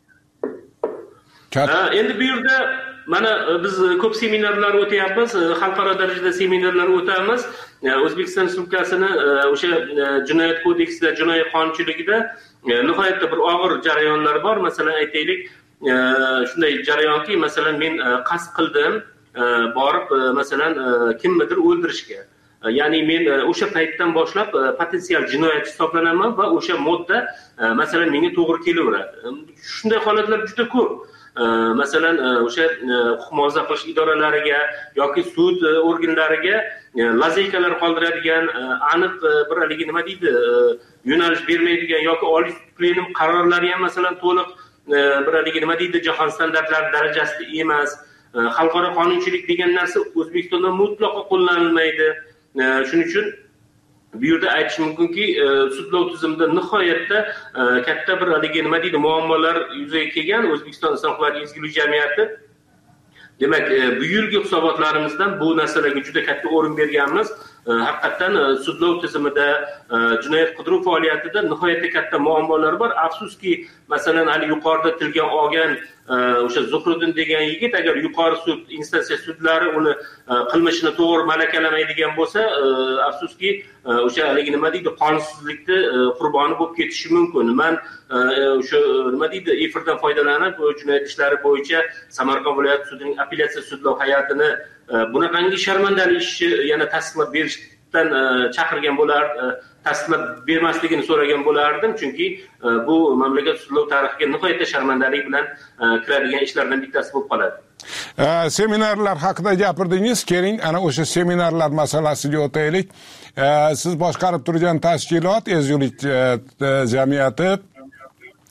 Speaker 3: Endi bu yerda mana biz ko'p seminarlar o'tyapmiz, xalqaro darajada seminarlar o'tamiz. O'zbekiston Respublikasini o'sha jinoyat kodeksida, jinoyat qonunchiligida nihoyatda bir og'ir jarayonlar bor. Masalan, aytaylik, shunday jarayonki, masalan men qasd qildim, borib masalan kimnidir o'ldirishga. Ya'ni men o'sha paytdan boshlab potensial jinoyatchi hisoblanaman va o'sha modda masalan menga to'g'ri kelaveradi. Shunday holatlar juda ko'p. Masalan, o'sha huquq muhofaza qilish idoralariga yoki sud organlariga lazeykalar qoldiradigan, aniq bir haligi nima deydi, yo'nalish bermaydigan yoki oliy sud plenum qarorlari ham masalan to'liq bir haligi nima deydi, jahon standartlari darajasida emas. Xalqaro qonunchilik degan narsa O'zbekistonda mutlaqo qo'llanilmaydi. Shuning uchun bu yerda aytish mumkinki, sudlov tizimida nihoyatda katta bir haligi nima deydi, muammolar yuzaga kelgan. O'zbekiston Islom huquqlari ezgulik jamiyati, demak, bu yilgi hisobotlarimizdan bu narsalarga juda katta o'rin berganmiz. Haqiqatan sudlov tizimida, jinoyat qidiruv faoliyatida nihoyatda katta muammolar bor. Afsuski, masalan, hali yuqorida tilga olgan o'sha Zuhriddin degan yigit agar yuqori sud, instansiya sudlari uni qilmishini to'g'ri malakalamaydigan bo'lsa, afsuski o'sha haligi nima deydi, qonunsizlikni qurboni bo'lib ketishi mumkin. Men o'sha nima deydi, efirdan foydalanib jinoyat ishlari bo'yicha Samarqand viloyat sudining apellyatsiya sudlov hay'atini bunaqangi sharmandali ishni yana tasdiqlab berishdan chaqirgan bo'lar, tasdiqlab bermasligini so'ragan bo'lardim, chunki bu mamlakat sudlov tarixiga nihoyatda sharmandalik bilan kiradigan ishlardan bittasi bo'lib qoladi.
Speaker 2: Seminarlar haqida gapirdingiz, keling ana o'sha seminarlar masalasiga o'taylik. Siz boshqarib turgan tashkilot, ezgulik jamiyati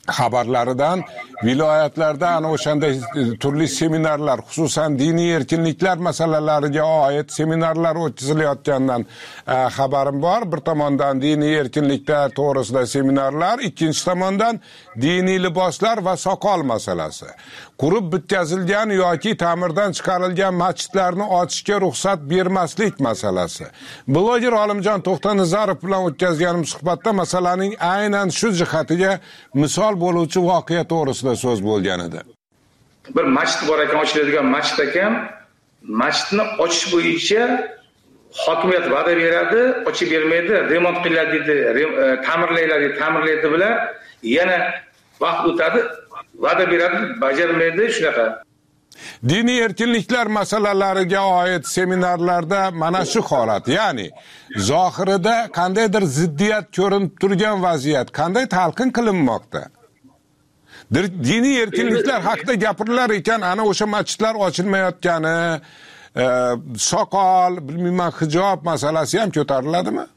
Speaker 2: xabarlaridan viloyatlarda ana o'shanday turli seminarlar, xususan diniy erkinliklar masalalariga oid seminarlar o'tkazilayotganidan xabarim bor. Bir tomondan diniy erkinliklar to'g'risida seminarlar, ikkinchi tomondan diniy liboslar va soqol masalasi. Qurib bitkazilgan yoki ta'mirdan chiqarilgan masjidlarni ochishga ruxsat bermaslik masalasi. Bloger Olimjon To'xtanazarov bilan o'tkazganimiz suhbatda masalaning aynan shu jihatiga misol bo'luvchi voqea to'g'risida so'z bo'lgan edi.
Speaker 5: Bir masjid bor ekan, ochiladigan masjid ekan, masjidni ochish bo'yicha hokimiyat va'da beradi, ochib bermaydi, remont qiladi deydi, ta'mirlaylar deydi, ta'mirlaydi bilan yana vaqt o'tadi, va'da beradi, bajarmaydi, shunaqa.
Speaker 2: Diniy erkinliklar masalalariga oid seminarlarda mana shu holat, ya'ni zohirida qandaydir ziddiyat ko'rinib turgan vaziyat qanday talqin qilinmoqda? Diniy erkinliklar haqida gapirilar ekan, ana o'sha masjidlar ochilmayotgani, e, soqol, bilmayman, hijob masalasi ham ko'tariladimi?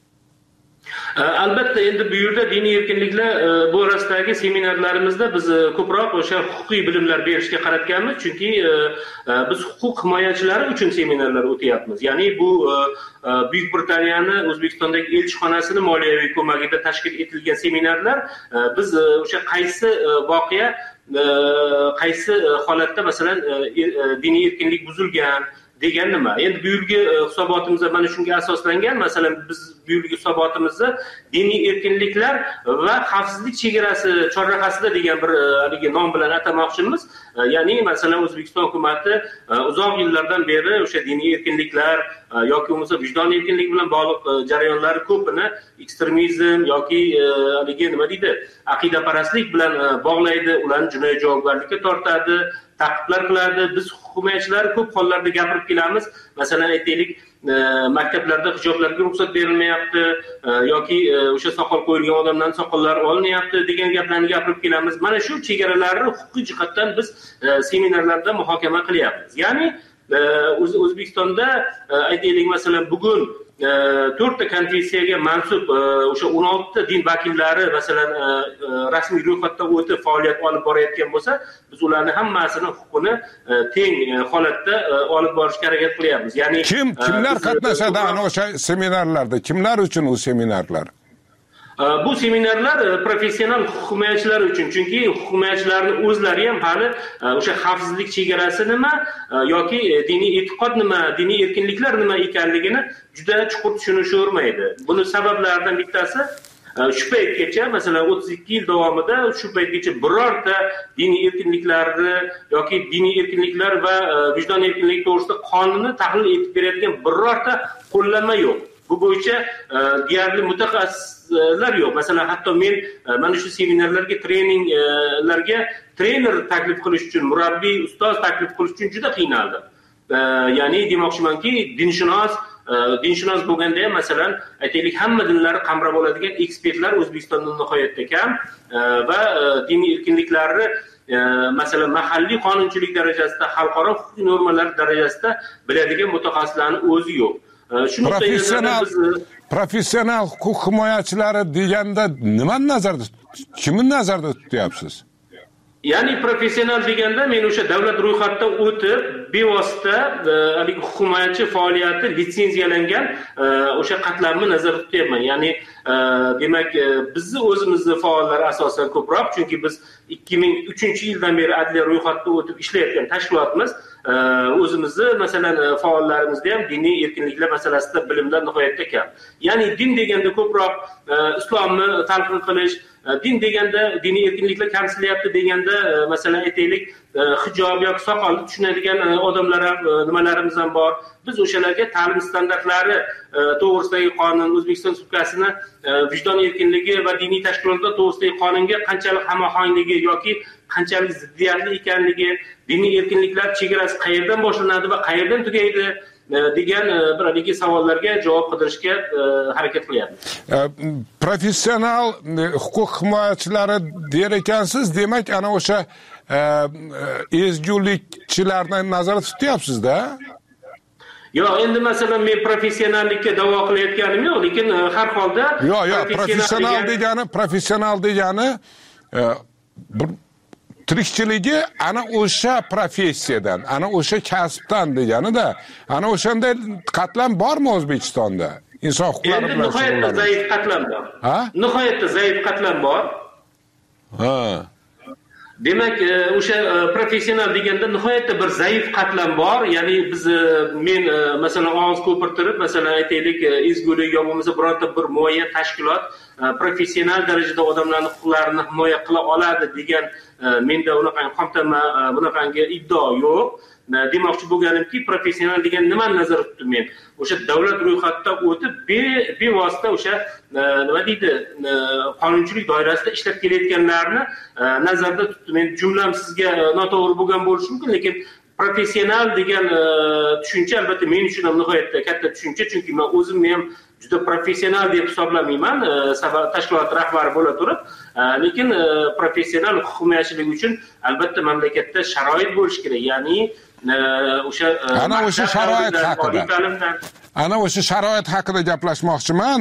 Speaker 3: Albatta, endi bu yerda diniy erkinliklar bo'rasidagi seminarlarimizda biz ko'proq o'sha huquqiy bilimlar berishga qaratganmiz, chunki biz huquq himoyachilari uchun seminarlar o'tyapmiz. Ya'ni bu Buyuk Britaniyani O'zbekistondagi elchixonasini moliyaviy ko'magida tashkil etilgan seminarlar. Biz o'sha qaysi voqea, qaysi holatda masalan diniy erkinlik buzilgan degan nima? Endi bu yilgi hisobotimizda mana shunga asoslangan. Masalan, biz bu yilgi hisobotimizni diniy erkinliklar va xavfsizlik chegarasi chorrahasida degan bir haligi nom bilan atamoqchimiz. Ya'ni masalan O'zbekiston hukumatı uzoq yillardan beri o'sha diniy erkinliklar yoki bo'lmasa vijdon erkinligi bilan bog'liq jarayonlari ko'pini ekstremizm yoki haligi nima deydi, aqidaparastlik bilan bog'laydi, ularni jinoiy javobgarlikka tortadi, ta'qiblar qiladi. Biz huquq himoyachilari ko'p hollarda gapirib kelamiz. Masalan, aytaylik, maktablarda hijoblarga ruxsat berilmayapti yoki o'sha soqol qo'yilgan odamdan soqollari olinyapti degan gaplarni gapirib kelamiz. Mana shu chegaralarni huquqiy jihatdan biz seminarlarda muhokama qilyapmiz. Ya'ni O'zbekistonda aytaylik, masalan, bugun to'rtta konfessiyaga mansub o'sha o'n olti din vakillari masalan rasmiy ro'yxatda o'tib faoliyat olib borayotgan bo'lsa, biz ularni hammasini huquqini teng holatda olib borishga harakat qilyapmiz. Ya'ni
Speaker 2: kim kimlar qatnashadi ana o'sha seminarlarda? Kimlar uchun u seminarlar?
Speaker 3: Bu seminarlar professional huquq himoyachilar uchun, chunki huquq himoyachilarning o'zlari ham hali o'sha xavfsizlik chegarasi nima yoki diniy e'tiqod nima, diniy erkinliklar nima ekanligini juda chuqur tushunishormaydi. Buni sabablaridan bittasi, shu paytgacha masalan o'ttiz ikki yil davomida shu paytgacha birorta diniy erkinliklarni yoki diniy erkinliklar va vijdon erkinligi to'g'risida qonunni tahlil etib beradigan birorta qo'llanma yo'q. Bu bo'yicha deyarli mutaxassislar yo'q. Masalan, hatto men mana shu seminarlarga, treninglarga trener taklif qilish uchun, murabbiy, ustoz taklif qilish uchun juda qiynaldim. Ya'ni demoqchimanki, dinshunos, dinshunos bo'lganda ham masalan, aytaylik, hamma dinlarni qamrab oladigan ekspertlar O'zbekistonda nihoyatda kam va diniy erkinliklarni masalan mahalliy qonunchilik darajasida, xalqaro huquqiy normalar darajasida biladigan mutaxassislarning o'zi yo'q.
Speaker 2: Professional professional huquq himoyachilari deganda nimani nazarda, kimni nazarda tutyapsiz?
Speaker 3: Ya'ni professional deganda men o'sha davlat ro'yxatidan o'tib bevosita haligi huquq himoyachi faoliyati litsenziyalangan o'sha qatlamni nazarda tutyapman. Ya'ni demak, bizni o'zimizni faollar asosan ko'proq, chunki biz ikki ming uchinchi yildan beri adliya ro'yxatidan o'tib ishlayotgan tashkilotmiz. O'zimizni masalan faollarimizda ham diniy erkinliklar masalasida bilimlar nihoyatda kam. Ya'ni din deganda ko'proq islomni talqin qilish, din deganda diniy erkinliklar kamsitilyapti deganda masalan aytaylik, hijob yoki soqolni tushunadigan odamlar ham nimalarimiz ham bor. Biz o'shalarga ta'lim standartlari to'g'risidagi qonun, O'zbekiston Respublikasining vijdon erkinligi va diniy tashkilotlar to'g'risidagi qonunga qanchalik hamohangligi yoki qanchalik ziddiyatli ekanligi, diniy erkinliklar chegarasi qayerdan boshlanadi va qayerdan tugaydi degan bir haligi savollarga javob qidirishga harakat qilyapmiz.
Speaker 2: Professional huquq himoyachilari der ekansiz, demak ana o'sha ezgulikchilarni nazarda tutyapsiz-da?
Speaker 3: Yo'q, endi masalan men professionallikka da'vo qilayotganim yo'q, lekin har holda
Speaker 2: yo'q, yo'q, professional degani, professional degani bir tirikchiligi ana o'sha professiyadan, ana o'sha kasbdan deganida, ana o'shanday qatlam bormi O'zbekistonda? İnson huquqlari
Speaker 3: bilan nihoyatda zaif qatlam bor. Ha? Nihoyatda zaif qatlam bor.
Speaker 2: Ha.
Speaker 3: Demak, o'sha professional deganda nihoyatda bir zaif qatlam bor. Ya'ni biz men masalan og'iz ko'pirtirib, masalan aytaylik, ezgulik yo bo'lmasa birorta bir muayyan tashkilot professional darajada odamlarning huquqlarini himoya qila oladi degan menda unaqa qomtama bunaqangi iddao yo'q. Demoqchi bo'lganimki, professional degan nimani nazarda tutdim men? O'sha davlat ro'yxatidan o'tib bevosita o'sha nima deydi, qonunchilik doirasida ishlab kelayotganlarni nazarda tutdim. Men jumlam sizga noto'g'ri bo'lgan bo'lishi mumkin, lekin professional degan tushuncha albatta men uchun ham nihoyatda katta tushuncha, chunki men o'zim ham juda professional deb hisoblamayman, tashkilot rahbari bo'la turib, lekin professional huquq himoyachiligi uchun albatta mamlakatda sharoit bo'lishi kerak. Ya'ni o'sha
Speaker 2: ana o'sha sharoit haqida ana o'sha sharoit haqida gaplashmoqchiman.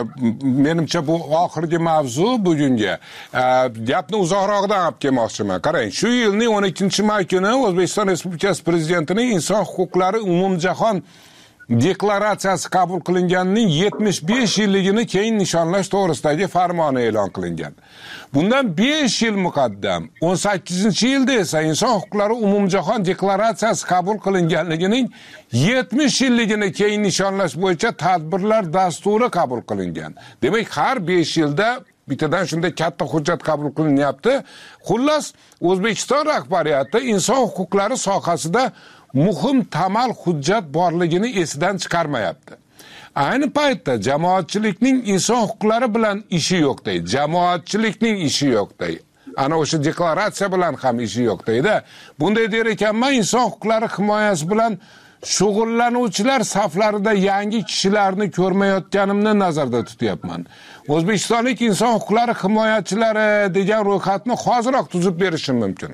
Speaker 2: Menimcha bu oxirgi mavzu bugunga. Gapni uzoqroqdan olib kelmoqchiman. Qarang, shu yilning o'n ikkinchi may kuni O'zbekiston Respublikasi Prezidentining inson huquqlari umumjahon deklaratsiyasi qabul qilinganining yetmish besh yilligini keyin nishonlash to'g'risidagi farmoni e'lon qilingan. Bundan besh yil muqaddam o'n sakkizinchi yilda esa inson huquqlari umumjahon deklaratsiyasi qabul qilinganligining yetmish yilligini keyin nishonlash bo'yicha tadbirlar dasturi qabul qilingan. Demak, har besh yilda bittadan shunday katta hujjat qabul qilinyapti. Xullas, O'zbekiston rahbariyati inson huquqlari sohasida muhim tamal hujjat borligini esidan chiqarmayapti. Ayni paytda jamoatchilikning inson huquqlari bilan ishi yo'q deydi. Jamoatchilikning ishi yo'q deydi. Ana o'sha deklaratsiya bilan ham ishi yo'q deydi. Bunday der ekanman, inson huquqlari himoyasi bilan shug'ullanuvchilar saflarida yangi kishilarni ko'rmayotganimni nazarda tutyapman. O'zbekistonlik inson huquqlari himoyachilari degan ro'yxatni hoziroq tuzib berishim mumkin.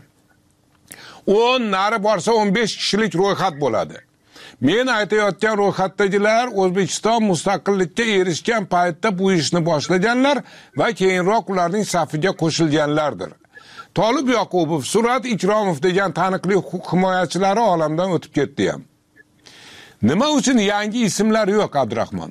Speaker 2: o'n nari borsa o'n besh kishilik ro'yxat bo'ladi. Men aytayotgan ro'yxatdagilar O'zbekiston mustaqillikka erishgan paytda bu ishni boshlaganlar va keyinroq ularning safiga qo'shilganlardir. Tolib Yoqubov, Surat Ikromov degan taniqli huquq himoyachilari olamdan o'tib ketdi ham. Nima uchun yangi ismlar yo'q, Abdurahmon?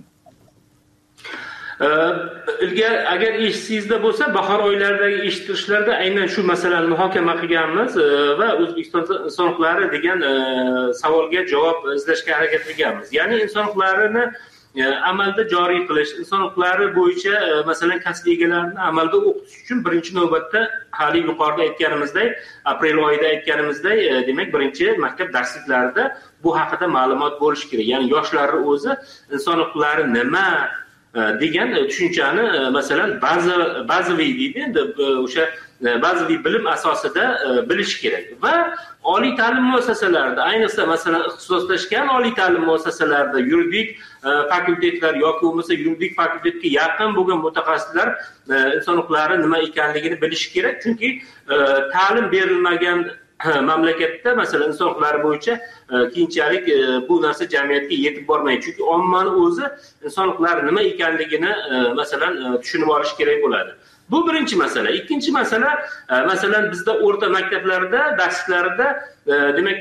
Speaker 3: Ilgari agar esingizda bo'lsa, bahor oylaridagi eshittirishlarda aynan shu masalani muhokama qilganmiz va O'zbekiston inson huquqlari degan savolga javob izlashga harakat qilganmiz. Ya'ni inson huquqlarini amalda joriy qilish, inson huquqlari bo'yicha masalan kasb egalarini amalda o'qitish uchun birinchi navbatda hali yuqorida aytganimizdek, aprel oyida aytganimizdek, demak birinchi maktab darsliklarida bu haqida ma'lumot bo'lishi kerak. Ya'ni yoshlarning o'zi inson huquqlari nima degan tushunchani masalan ba'zi ba'ziviy deydi, endi o'sha ba'ziviy bilim asosida bilish kerak va oliy ta'lim muassasalarida, ayniqsa masalan ixtisoslashgan oliy ta'lim muassasalarida yuridik fakultetlar yoki bo'lmasa yuridik fakultetga yaqin bo'lgan mutaxassislar inson huquqlari nima ekanligini bilishi kerak, chunki ta'lim berilmagan mamlakatda masalan inson huquqlari bo'yicha keyinchalik bu narsa jamiyatga yetib bormaydi, chunki ommani o'zi inson huquqlari nima ekanligini masalan tushunib olish kerak bo'ladi. Bu birinchi masala. Ikkinchi masala, masalan bizda o'rta maktablarda darsliklarida demak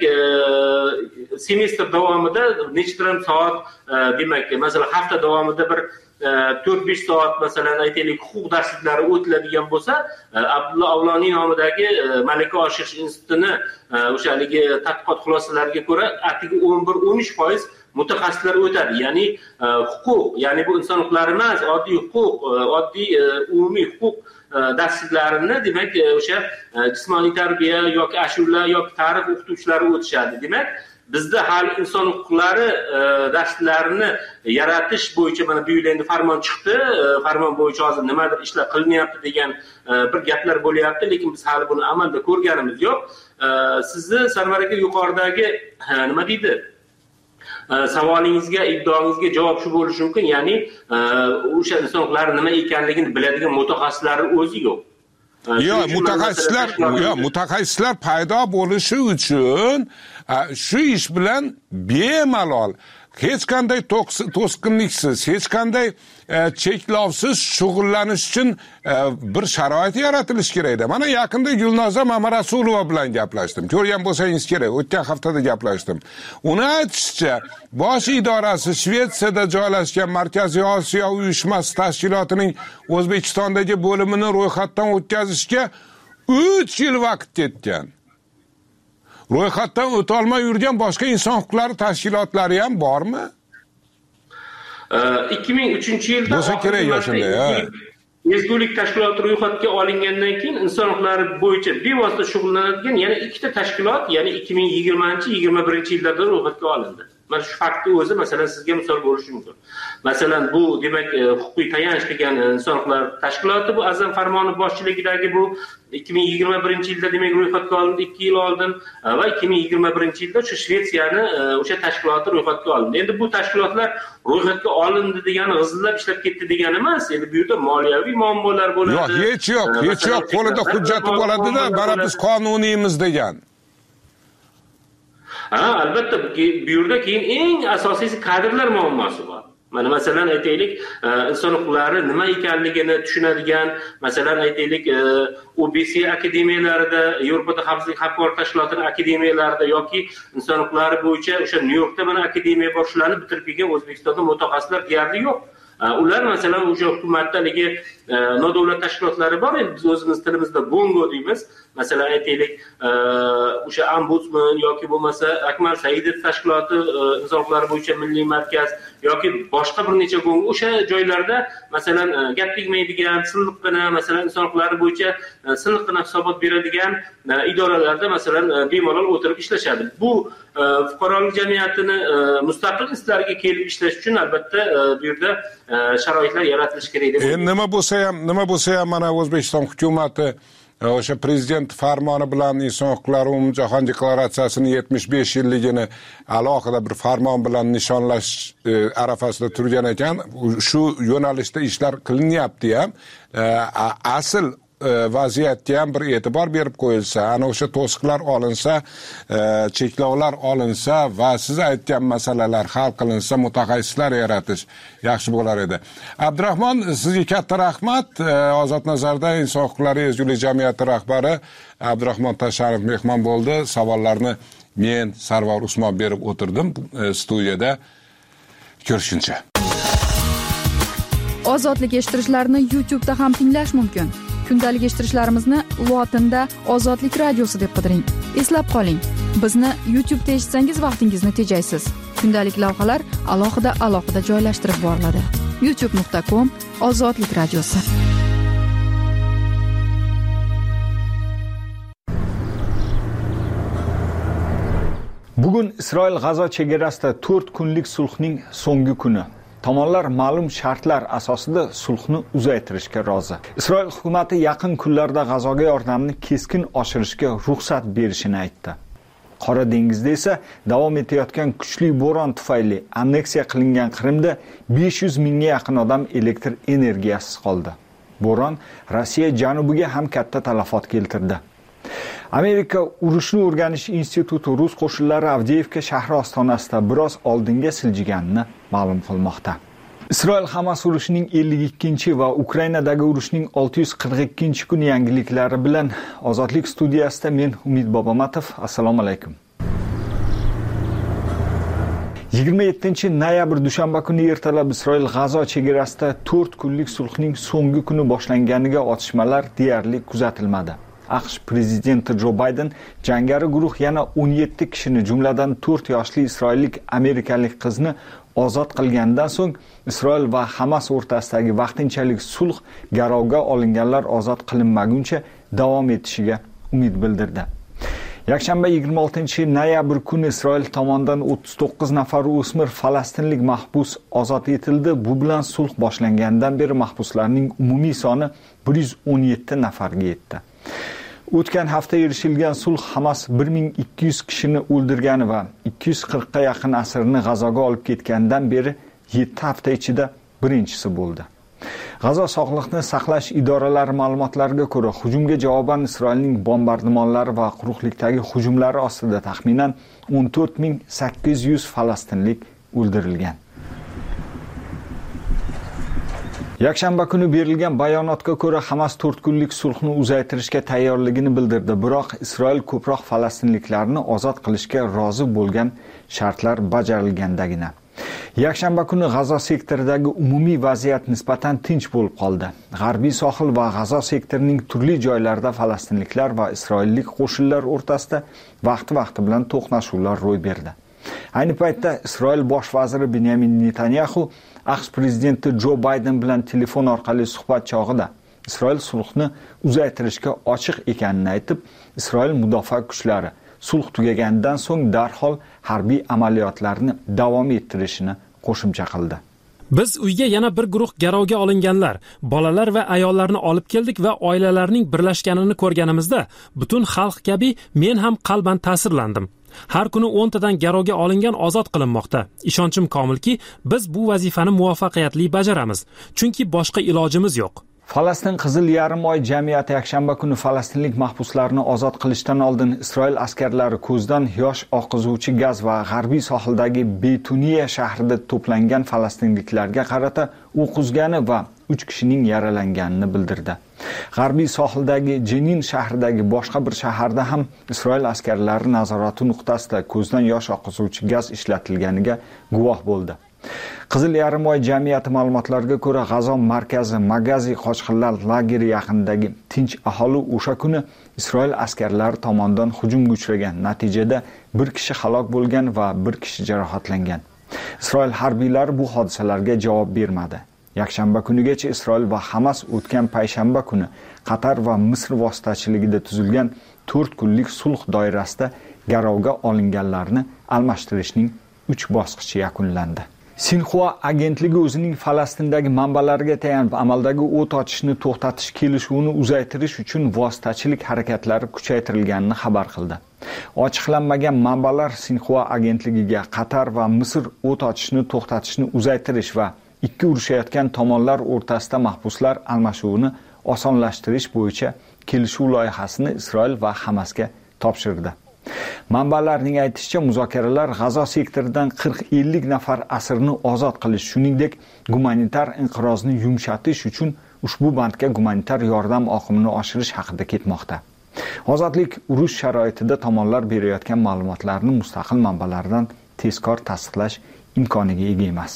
Speaker 3: semestr davomida nechta soat, demak masalan hafta davomida bir to'rt besh soat masalan aytaylik huquq darsliklari o'tiladigan bo'lsa, Abdulla Avloniy nomidagi malaka oshirish institutini o'sha haligi tadqiqot xulosalariga ko'ra atigi o'n bir o'n uch foiz mutaxassislar o'tadi. Ya'ni huquq, ya'ni bu inson huquqlari emas, oddiy huquq, oddiy umumiy huquq darsliklarini demak o'sha jismoniy tarbiya yoki ashula yoki tarix o'qituvchilari o'tishadi. Demak, bizda hali inson huquqlari darslarini yaratish bo'yicha mana bu yil endi farmon chiqdi. Farmon bo'yicha hozir nimadir ishlar qilinyapti degan bir gaplar bo'lyapti, lekin biz hali buni amalda ko'rganimiz yo'q. Sizni Sarvar aka yuqoridagi nima deydi? Savolingizga, iddaongizga javob shu bo'lishi mumkin. Ya'ni o'sha inson huquqlari nima ekanligini biladigan mutaxassislari o'zi yo'q.
Speaker 2: Yo'q, mutaxassislar, yo'q, mutaxassislar paydo bo'lishi uchun shu ish bilan bemalol hech qanday to'sqinliksiz, hech qanday cheklovsiz shug'ullanish uchun bir sharoit yaratilishi kerak. Mana yaqinda Gulnoza Mamarasulova bilan gaplashdim. Ko'rgan bo'lsangiz kerak, o'tgan haftada gaplashdim. Uni aytishicha, bosh idorasi Shvetsiyada joylashgan Markaziy Osiyo uyushmasi tashkilotining O'zbekistondagi bo'limini ro'yxatdan o'tkazishga uch yil vaqt ketgan. Ro'yxatdan o'ta olmay yurgan boshqa inson huquqlari tashkilotlari ham bormi?
Speaker 3: ikki ming uchinchi yilda
Speaker 2: bo'lsa kerak yoshunda, ha.
Speaker 3: Ezgulik tashkiloti ro'yxatga olingandan keyin inson huquqlari bo'yicha bevosita shug'ullanadigan yana ikkita tashkilot, ya'ni ikki ming yigirmanchi yigirma birinchi yillarda ro'yxatga olindi. Mana shu faktni o'zi masalan sizga misol bo'lishi mumkin. Masalan, bu demak huquqiy tayanch degan inson huquqlari tashkiloti, bu Azam Farmonov boshchiligidagi bu ikki ming yigirma birinchi yilda demak ro'yxatga olindi, ikki yil oldin va ikki ming yigirma birinchi yilda shu Shvetsiyani o'sha tashkiloti ro'yxatga olindi. Endi bu tashkilotlar ro'yxatga olindi degani g'izillab ishlab ketdi degani emas. Endi bu yerda moliyaviy muammolar bo'ladi.
Speaker 2: Yo'q, hech yo'q, hech yo'q. Qo'lida hujjati bo'ladi-da, mana biz qonuniymiz degan.
Speaker 3: Ha, albatta bu yerda keyin eng asosiysi kadrlar muammosi bor. Mana masalan aytaylik, inson huquqlari nima ekanligini tushunadigan, masalan aytaylik, O B C akademiyalarida, Yevropada xavfsizlik hamkorlik tashkilotining akademiyalarida yoki inson huquqlari bo'yicha o'sha Nyu-Yorkda mana akademiya bor, shularni bitirib kelgan O'zbekistonda mutaxassislar deyarli yo'q. Ular masalan o'sha hukumatdagi nodavlat tashkilotlari bor, endi biz o'zimiz tilimizda bongo deymiz. Masalan aytaylik, o'sha ombudsman yoki bo'lmasa Akmal Saidov tashkiloti, inson huquqlari bo'yicha milliy markaz yoki boshqa bir necha bongo o'sha joylarda masalan gap tegmaydigan, silliqqina, masalan inson huquqlari bo'yicha silliqqina hisobot beradigan idoralarda masalan bemalol o'tirib ishlashadi. Bu fuqarolik jamiyatini mustaqil istlariga kelib ishlash uchun albatta bu yerda sharoitlar yaratilishi kerak deb
Speaker 2: o'ylayman. Nima bo'lsa ham, nima bo'lsa ham mana O'zbekiston hukumatı o'sha prezident farmoni bilan inson huquqlari umumjahon deklaratsiyasini yetmish besh yilligini alohida bir farmon bilan nishonlash arafasida turgan ekan. Shu yo'nalishda ishlar qilinyapti ham. Asl vaziyatga ham bir e'tibor berib qo'yilsa, ana o'sha to'siqlar olinsa, cheklovlar olinsa va siz aytgan masalalar hal qilinsa, mutaxassislar yaratish yaxshi bo'lar edi. Abdurahmon, sizga katta rahmat. Ozod Nazarda inson huquqlari ezgulik jamiyati rahbari Abdurahmon Tashanov mehmon bo'ldi. Savollarni men Sarvar Usmon berib o'tirdim studiyada. Ko'rishguncha.
Speaker 6: Ozodlik eshittirishlarni YouTube da ham tinglash mumkin. Kundalik eshittirishlarimizni lotinda Ozodlik radiosi deb qidiring. Eslab qoling, bizni YouTube'da eshitsangiz vaqtingizni tejaysiz. Kundalik lavhalar alohida alohida joylashtirib boriladi. youtube nuqta com Ozodlik radiosi.
Speaker 7: Bugun Isroil-G'azo chegarasida to'rt kunlik sulhning so'nggi kuni. Tomonlar ma'lum shartlar asosida sulhni uzaytirishga rozi. Isroil hukumati yaqin kunlarda G'azoga yordamni keskin oshirishga ruxsat berishini aytdi. Qora dengizda esa davom etayotgan kuchli bo'ron tufayli anneksiya qilingan Qrimda besh yuz mingga yaqin odam elektr energiyasiz qoldi. Bo'ron Rossiya janubiga ham katta talafot keltirdi. Amerika urushni o'rganish instituti rus qo'shinlari Avdiyevka shahri ostonasida biroz oldinga siljiganini ma'lum qilmoqda. Isroil Hamas urushining ellik ikkinchi va Ukrainadagi urushning olti yuz qirq ikkinchi kuni yangiliklari bilan Ozodlik studiyasida men Umid Bobomatov. Assalomu alaykum. yigirma yettinchi noyabr dushanba kuni ertalab Isroil-G'azo chegarasida to'rt kunlik sulhning so'nggi kuni boshlanganiga otishmalar deyarli kuzatilmadi. AQSh prezidenti Jo Bayden jangari guruh yana o'n yetti kishini, jumladan to'rt yoshli isroillik amerikalik qizni ozod qilgandan so'ng Isroil va Hamas o'rtasidagi vaqtinchalik sulh garovga olinganlar ozod qilinmaguncha davom etishiga umid bildirdi. Yakshanba yigirma oltinchi noyabr kuni Isroil tomonidan o'ttiz to'qqiz nafar o'smir falastinlik mahbus ozod etildi. Bu bilan sulh boshlangandan beri mahbuslarning umumiy soni bir yuz o'n yetti nafarga yetdi. O'tgan hafta erishilgan sulh Hamas bir ming ikki yuz kishini o'ldirgani va ikki yuz qirqqa yaqin asirni G'azoga olib ketgandan beri yetti hafta ichida birinchisi bo'ldi. G'azo sog'liqni saqlash idoralari ma'lumotlariga ko'ra, hujumga javoban Isroilning bombardimonlari va quruqlikdagi hujumlari ostida taxminan o'n to'rt ming sakkiz yuz falastinlik o'ldirilgan. Yakshanba kuni berilgan bayonotga ko'ra Hamas to'rt kunlik sulhni uzaytirishga tayyorligini bildirdi, biroq Isroil ko'proq falastinliklarni ozod qilishga rozi bo'lgan shartlar bajarilgandagina. Yakshanba kuni G'azo sektoridagi umumiy vaziyat nisbatan tinch bo'lib qoldi. G'arbiy sohil va G'azo sektorining turli joylarida falastinliklar va isroillik qo'shinlar o'rtasida vaqti-vaqti bilan to'qnashuvlar ro'y berdi. Ayni paytda Isroil bosh vaziri Benyamin Netanyahu AQSh prezidenti Jo Bayden bilan telefon orqali suhbat chog'ida Isroil sulhni uzaytirishga ochiq ekanini aytib, Isroil mudofaa kuchlari sulh tugaganidan so'ng darhol harbiy amaliyotlarni davom ettirishini qo'shimcha qildi.
Speaker 4: Biz uyga yana bir guruh garovga olinganlar, bolalar va ayollarni olib keldik va oilalarning birlashganini ko'rganimizda butun xalq kabi men ham qalban ta'sirlandim. Har kuni o'ntadan garovga olingan ozod qilinmoqda. Ishonchim komilki, biz bu vazifani muvaffaqiyatli bajaramiz, chunki boshqa ilojimiz yo'q.
Speaker 7: Falastin Qizil yarim oy jamiyati yakshanba kuni falastinlik mahbuslarni ozod qilishdan oldin Isroil askarlari ko'zdan yosh oqizuvchi gaz va g'arbiy sohildagi Beytuniya shahrida to'plangan falastinliklarga qarata o'q uzgani va uch kishining yaralanganini bildirdi. G'arbiy sohildagi Jenin shahridagi boshqa bir shaharda ham Isroil askarlari nazorati nuqtasida ko'zdan yosh oqizuvchi gaz ishlatilganiga guvoh bo'ldi. Qizil yarim oy jamiyati ma'lumotlariga ko'ra G'azo markazi Magazi qochqinlar lageri yaqinidagi tinch aholi o'sha kuni Isroil askarlari tomonidan hujumga uchragan. Natijada bir kishi halok bo'lgan va bir kishi jarohatlangan. Isroil harbiylari bu hodisalarga javob bermadi. Yakshanba kunigacha Isroil va Hamas o'tgan payshanba kuni Qatar va Misr vositachiligida tuzilgan to'rt kunlik sulh doirasida garovga olinganlarni almashtirishning uch bosqichi yakunlandi. Sinxua agentligi o'zining Falastindagi manbalariga tayanib amaldagi o't ochishni to'xtatish kelishuvini uzaytirish uchun vositachilik harakatlari kuchaytirilganini xabar qildi. Ochiqlanmagan manbalar Sinxua agentligiga Qatar va Misr o't ochishni to'xtatishni uzaytirish va ikki urushayotgan tomonlar o'rtasida mahbuslar almashuvini osonlashtirish bo'yicha kelishuv loyihasini Isroil va Hamasga topshirdi. Manbalarning aytishicha, muzokaralar G'azo sektoridan qirq ellik nafar asirni ozod qilish, shuningdek, gumanitar inqirozni yumshatish uchun ushbu bandga gumanitar yordam oqimini oshirish haqida ketmoqda. Ozodlik urush sharoitida tomonlar berayotgan ma'lumotlarni mustaqil manbalardan tezkor tasdiqlash imkoniga ega emas.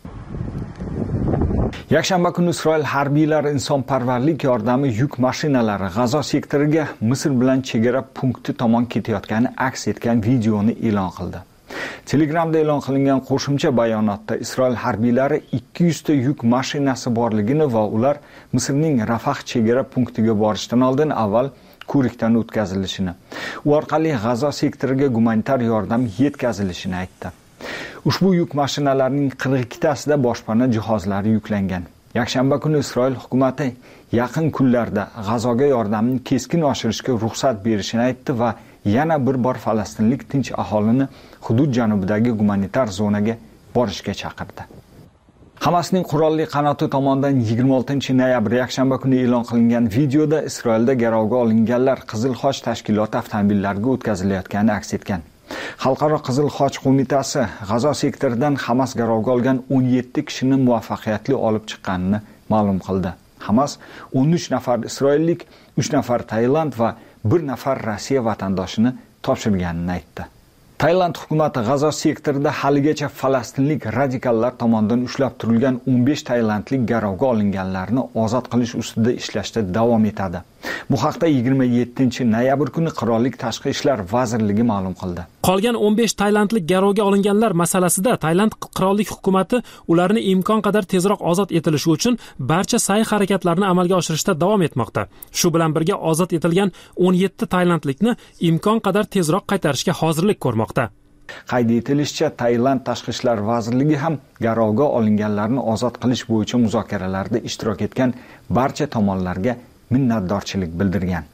Speaker 7: Yakshanba kuni Isroil harbiylari insonparvarlik yordami yuk mashinalari G'azo sektoriga Misr bilan chegara punkti tomon ketayotgani aks etgan videoni e'lon qildi. Telegramda e'lon qilingan qo'shimcha bayonotda Isroil harbiylari ikki yuz ta yuk mashinasi borligini va ular Misrning Rafah chegara punktiga borishdan oldin avval ko'rikdan o'tkazilishini, u orqali G'azo sektoriga gumanitar yordam yetkazilishini aytdi. Ushbu yuk mashinalarining qirq ikki tasida boshpana jihozlari yuklangan. Yakshanba kuni Isroil hukumati yaqin kunlarda G'azoga yordamni keskin oshirishga ruxsat berishini aytdi va yana bir bor falastinlik tinch aholini hudud janubidagi gumanitar zonaga borishga chaqirdi. Hamasning qurolli qanoti tomonidan yigirma oltinchi noyabr yakshanba kuni e'lon qilingan videoda Isroilda garovga olinganlar Qizil Xoch tashkiloti avtomobillariga o'tkazilayotgani aks etgan. Xalqaro Qizil Xoch qo'mitasi G'azo sektoridan Hamas garovga olgan o'n yetti kishini muvaffaqiyatli olib chiqqanini ma'lum qildi. Hamas o'n uch nafar isroillik, uch nafar Tailand va bir nafar Rossiya vatandoshini topshirganini aytdi. Tailand hukumati G'azo sektorida haligacha falastinlik radikallar tomonidan ushlab turilgan o'n besh tailandlik garovga olinganlarni ozod qilish ustida ishlashda davom etadi. Bu haqda yigirma yettinchi noyabr kuni Qirollik Tashqi ishlar vazirligi ma'lum qildi.
Speaker 4: Qolgan o'n besh tailandlik garovga olinganlar masalasida Tailand qirollik hukumati ularni imkon qadar tezroq ozod etilishi uchun barcha sa'y harakatlarini amalga oshirishda davom etmoqda. Shu bilan birga ozod etilgan o'n yetti tailandlikni imkon qadar tezroq qaytarishga hozirlik ko'rmoqda.
Speaker 7: Qayd etilishicha, Tailand Tashqi ishlar vazirligi ham garovga olinganlarni ozod qilish bo'yicha muzokaralarda ishtirok etgan barcha tomonlarga minnatdorchilik bildirgan.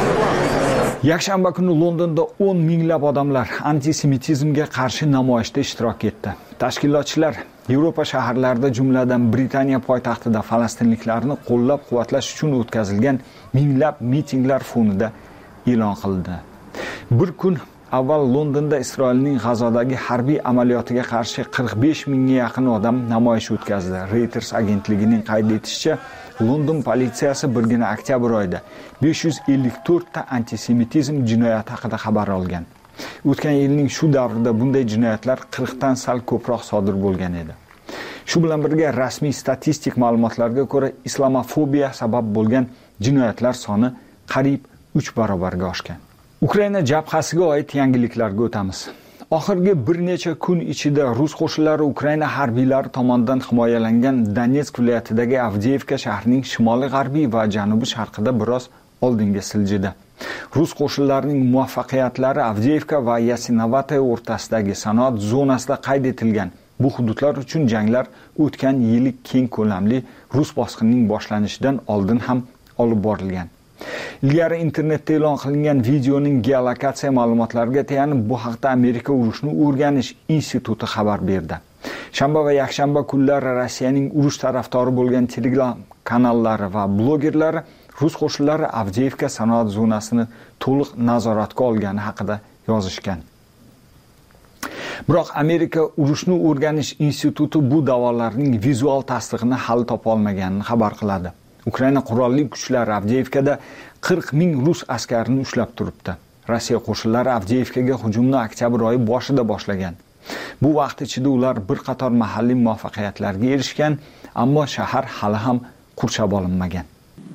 Speaker 7: Yakshanba kuni Londonda o'n minglab odamlar antisemitizmga qarshi namoyishda ishtirok etdi. Tashkilotchilar Yevropa shaharlarida, jumladan Britaniya poytaxtida falastinliklarni qo'llab-quvvatlash uchun o'tkazilgan minglab mitinglar fonida e'lon qildi. Bir kun avval Londonda Isroilning G'azodagi harbiy amaliyotiga qarshi qirq besh mingga yaqin odam namoyish o'tkazdi. Reuters agentligining qayd etishicha, London politsiyasi birgina oktyabr oyida besh yuz ellik to'rt ta antisemitizm jinoyati haqida xabar olgan. O'tgan yilning shu davrida bunday jinoyatlar qirqdan sal ko'proq sodir bo'lgan edi. Shu bilan birga rasmiy statistik ma'lumotlarga ko'ra, islamofobiya sabab bo'lgan jinoyatlar soni qariyb uch barobarga oshgan. Ukraina jabhasiga oid yangiliklarga o'tamiz. Oxirgi bir necha kun ichida rus qo'shinlari Ukraina harbiylari tomonidan himoyalangan Donetsk viloyatidagi Avdiivka shahrining shimoliy-g'arbiy va janubi-sharqida biroz oldinga siljidi. Rus qo'shinlarining muvaffaqiyatlari Avdiivka va Yasinovataya o'rtasidagi sanoat zonasida qayd etilgan. Bu hududlar uchun janglar o'tgan yili keng ko'lamli rus bosqinining boshlanishidan oldin ham olib borilgan. Ilgari internetda e'lon qilingan videoning geolokatsiya ma'lumotlariga tayanib, bu haqda Amerika urushni o'rganish instituti xabar berdi. Shanba va yakshanba kunlari Rossiyaning urush tarafdori bo'lgan Telegram kanallari va blogerlari rus qo'shinlari Avdiivka sanoat zonasini to'liq nazoratga olgani haqida yozishgan. Biroq Amerika urushni o'rganish instituti bu da'volarning vizual tasdig'ini hali topa olmaganini xabar qiladi. Ukraina qurolli kuchlari Avdiivkada qirq ming rus askarini ushlab turibdi. Rossiya qo'shinlari Avdiivkaga hujumni oktyabr oyi boshida boshlagan. Bu vaqt ichida ular bir qator mahalliy muvaffaqiyatlarga erishgan, ammo shahar hali ham qurshab olinmagan.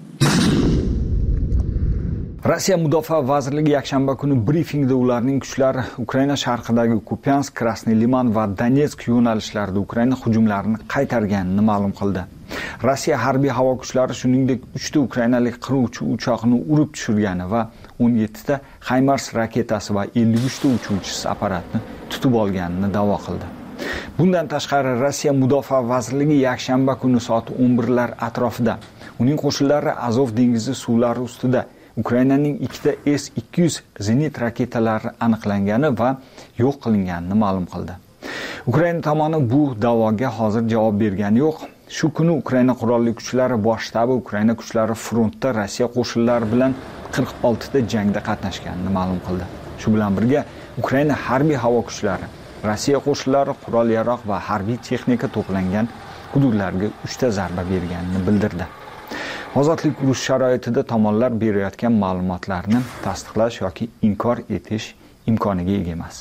Speaker 7: Rossiya Mudofaa vazirligi yakshanba kuni brifingda ularning kuchlari Ukraina sharqidagi Kupiansk, Krasnoy Liman va Donetsk yo'nalishlarida Ukraina hujumlarini qaytarganini ma'lum qildi. Rossiya harbiy havo kuchlari shuningdek uchta ukrainalik qiruvchi uchoqni urib tushirgani va o'n yettita HIMARS raketasi va ellik uchta uchuvchisiz apparatni tutib olganini da'vo qildi. Bundan tashqari Rossiya Mudofaa vazirligi yakshanba kuni soat o'n birlar atrofida uning qo'shinlari Azov dengizi suvlari ustida Ukrainaning ikkita S ikki yuz zenit raketalari aniqlangani va yo'q qilinganini ma'lum qildi. Ukraina tomoni bu da'voga hozir javob bergani yo'q. Shu kuni Ukraina qurolli kuchlari bosh shtabi Ukraina kuchlari frontda Rossiya qo'shinlari bilan qirq oltita jangda qatnashganini ma'lum qildi. Shu bilan birga Ukraina harbiy havo kuchlari Rossiya qo'shinlari qurol-yarog' va harbiy texnika to'plangan hududlarga uchta zarba berganini bildirdi. Ozodlik urush sharoitida tomonlar berayotgan ma'lumotlarni tasdiqlash yoki inkor etish imkoniga ega emas.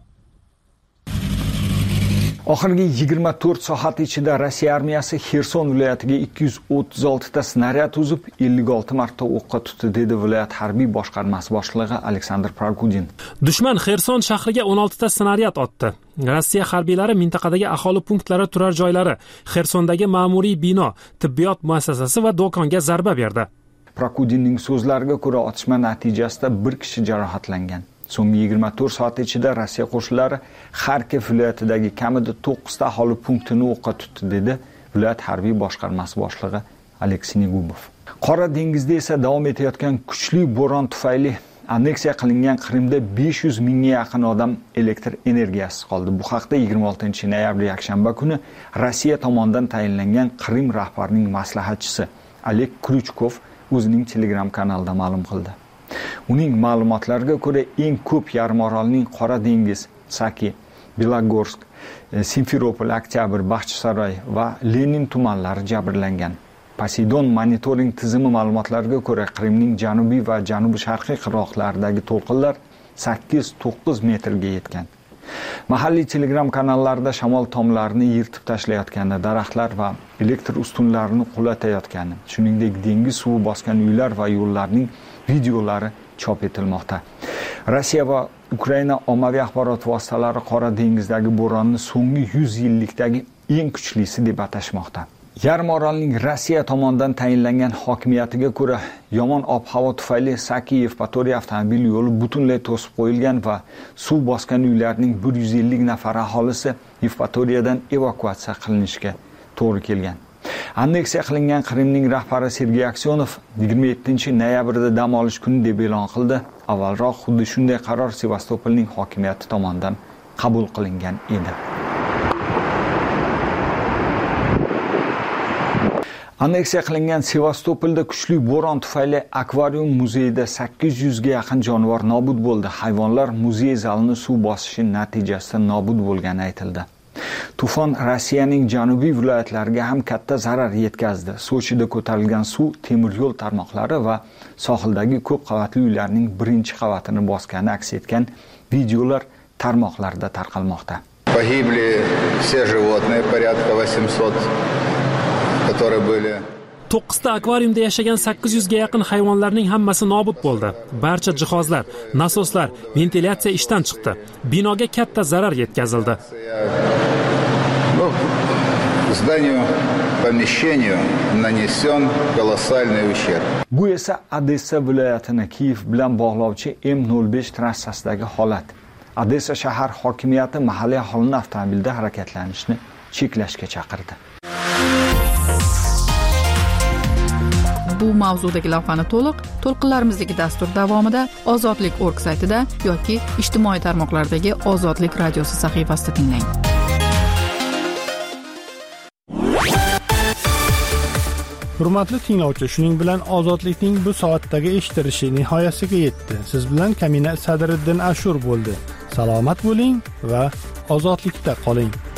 Speaker 7: Oxirgi yigirma to'rt soat ichida Rossiya armiyasi Xerson viloyatiga ikki yuz o'ttiz olti ta snaryad uzib, ellik olti marta o'qqa tutdi, dedi viloyat harbiy boshqarmasi boshlig'i Aleksandr Prokudin.
Speaker 4: Dushman Xerson shahriga o'n olti ta snaryad otdi. Rossiya harbiylari mintaqadagi aholi punktlari, turar joylari, Xersondagi ma'muriy bino, tibbiyot muassasasi va do'konga zarba berdi.
Speaker 7: Prokudinning so'zlariga ko'ra, otishma natijasida bir kishi jarohatlangan. So'nggi yigirma to'rt soat ichida Rossiya qo'shinlari Xarkiv viloyatidagi kamida to'qqiz ta aholi punktini o'qqa tutdi, dedi viloyat harbiy boshqarmasi boshlig'i Aleksey Negubov. Qora dengizda esa davom etayotgan kuchli bo'ron tufayli anneksiya qilingan Qrimda besh yuz mingga yaqin odam elektr energiyasiz qoldi. Bu haqda yigirma oltinchi noyabr yakshanba kuni Rossiya tomonidan tayinlangan Qrim rahbarining maslahatchisi Oleg Kryuchkov o'zining Telegram kanalida ma'lum qildi. Uning ma'lumotlariga ko'ra, eng ko'p yarimorolning Qora dengiz, Saki, Belogorsk, Simferopol, Oktyabr, Baxchisaroy va Lenin tumanlari jabrlangan. Poseidon monitoring tizimi ma'lumotlariga ko'ra, Qrimning janubiy va janubi-sharqiy qirg'oqlaridagi to'lqinlar sakkiz to'qqiz metrga yetgan. Mahalliy Telegram kanallarida shamol tomlarini yirtib tashlayotgani, daraxtlar va elektr ustunlarini qulatayotgani, shuningdek dengiz suvi bosgan uylar va yo'llarning videolari chop etilmoqda. Rossiya va Ukraina ommaviy axborot vositalari Qora dengizdagi bo'ronni so'nggi yuz yillikdagi eng kuchlisi deb atashmoqda. Yarimorolning Rossiya tomonidan tayinlangan hokimiyatiga ko'ra, yomon ob-havo tufayli Saki Yevpatoriya avtomobil yo'li butunlay to'sib qo'yilgan va suv bosgan uylarning bir yuz ellik nafar aholisi Yevpatoriyadan evakuatsiya qilinishga to'g'ri kelgan. Anneksiya qilingan Qrimning rahbari Sergey Aksyonov yigirma yettinchi noyabrda dam olish kuni deb e'lon qildi. Avvalroq xuddi shunday qaror Sevastopolning hokimiyati tomonidan qabul qilingan edi. Anneksiya qilingan Sevastopolda kuchli bo'ron tufayli akvarium muzeyida sakkiz yuzga yaqin jonivor nobud bo'ldi. Hayvonlar muzey zalini suv bosishi natijasida nobud bo'lgani aytildi. Tufon Rossiyaning janubiy viloyatlariga ham katta zarar yetkazdi. Sochida ko'tarilgan suv temir yo'l tarmoqlari va sohildagi ko'p qavatli uylarning birinchi qavatini bosgani aks etgan videolar tarmoqlarda tarqalmoqda.
Speaker 8: Погибли все животные, порядка восемьсот, которые были.
Speaker 4: to'qqizta akvariumda yashagan sakkiz yuzga yaqin hayvonlarning hammasi nobud bo'ldi. Barcha jihozlar, nasoslar, ventilyatsiya ishdan chiqdi. Binoga katta zarar yetkazildi.
Speaker 8: Zdanию, помещению нанесен колоссальный ущерб.
Speaker 7: Bu esa Odessa viloyatini Kiyev bilan bog'lovchi M nol besh trassasidagi holat. Odessa shahar hokimiyati mahalliy aholini avtomobilda harakatlanishni cheklashga chaqirdi.
Speaker 6: Bu mavzudagi lavhani to'liq to'lqinlarimizdagi dastur davomida ozodlik nokta org saytida yoki ijtimoiy tarmoqlardagi Ozodlik radiosi sahifasida tinglang.
Speaker 1: Hurmatli tinglovchi, shuning bilan Ozodlikning bu soatdagi eshitilishi nihoyasiga yetdi. Siz bilan Kamina Sadriddin Ashur bo'ldi. Salomat bo'ling va ozodlikda qoling.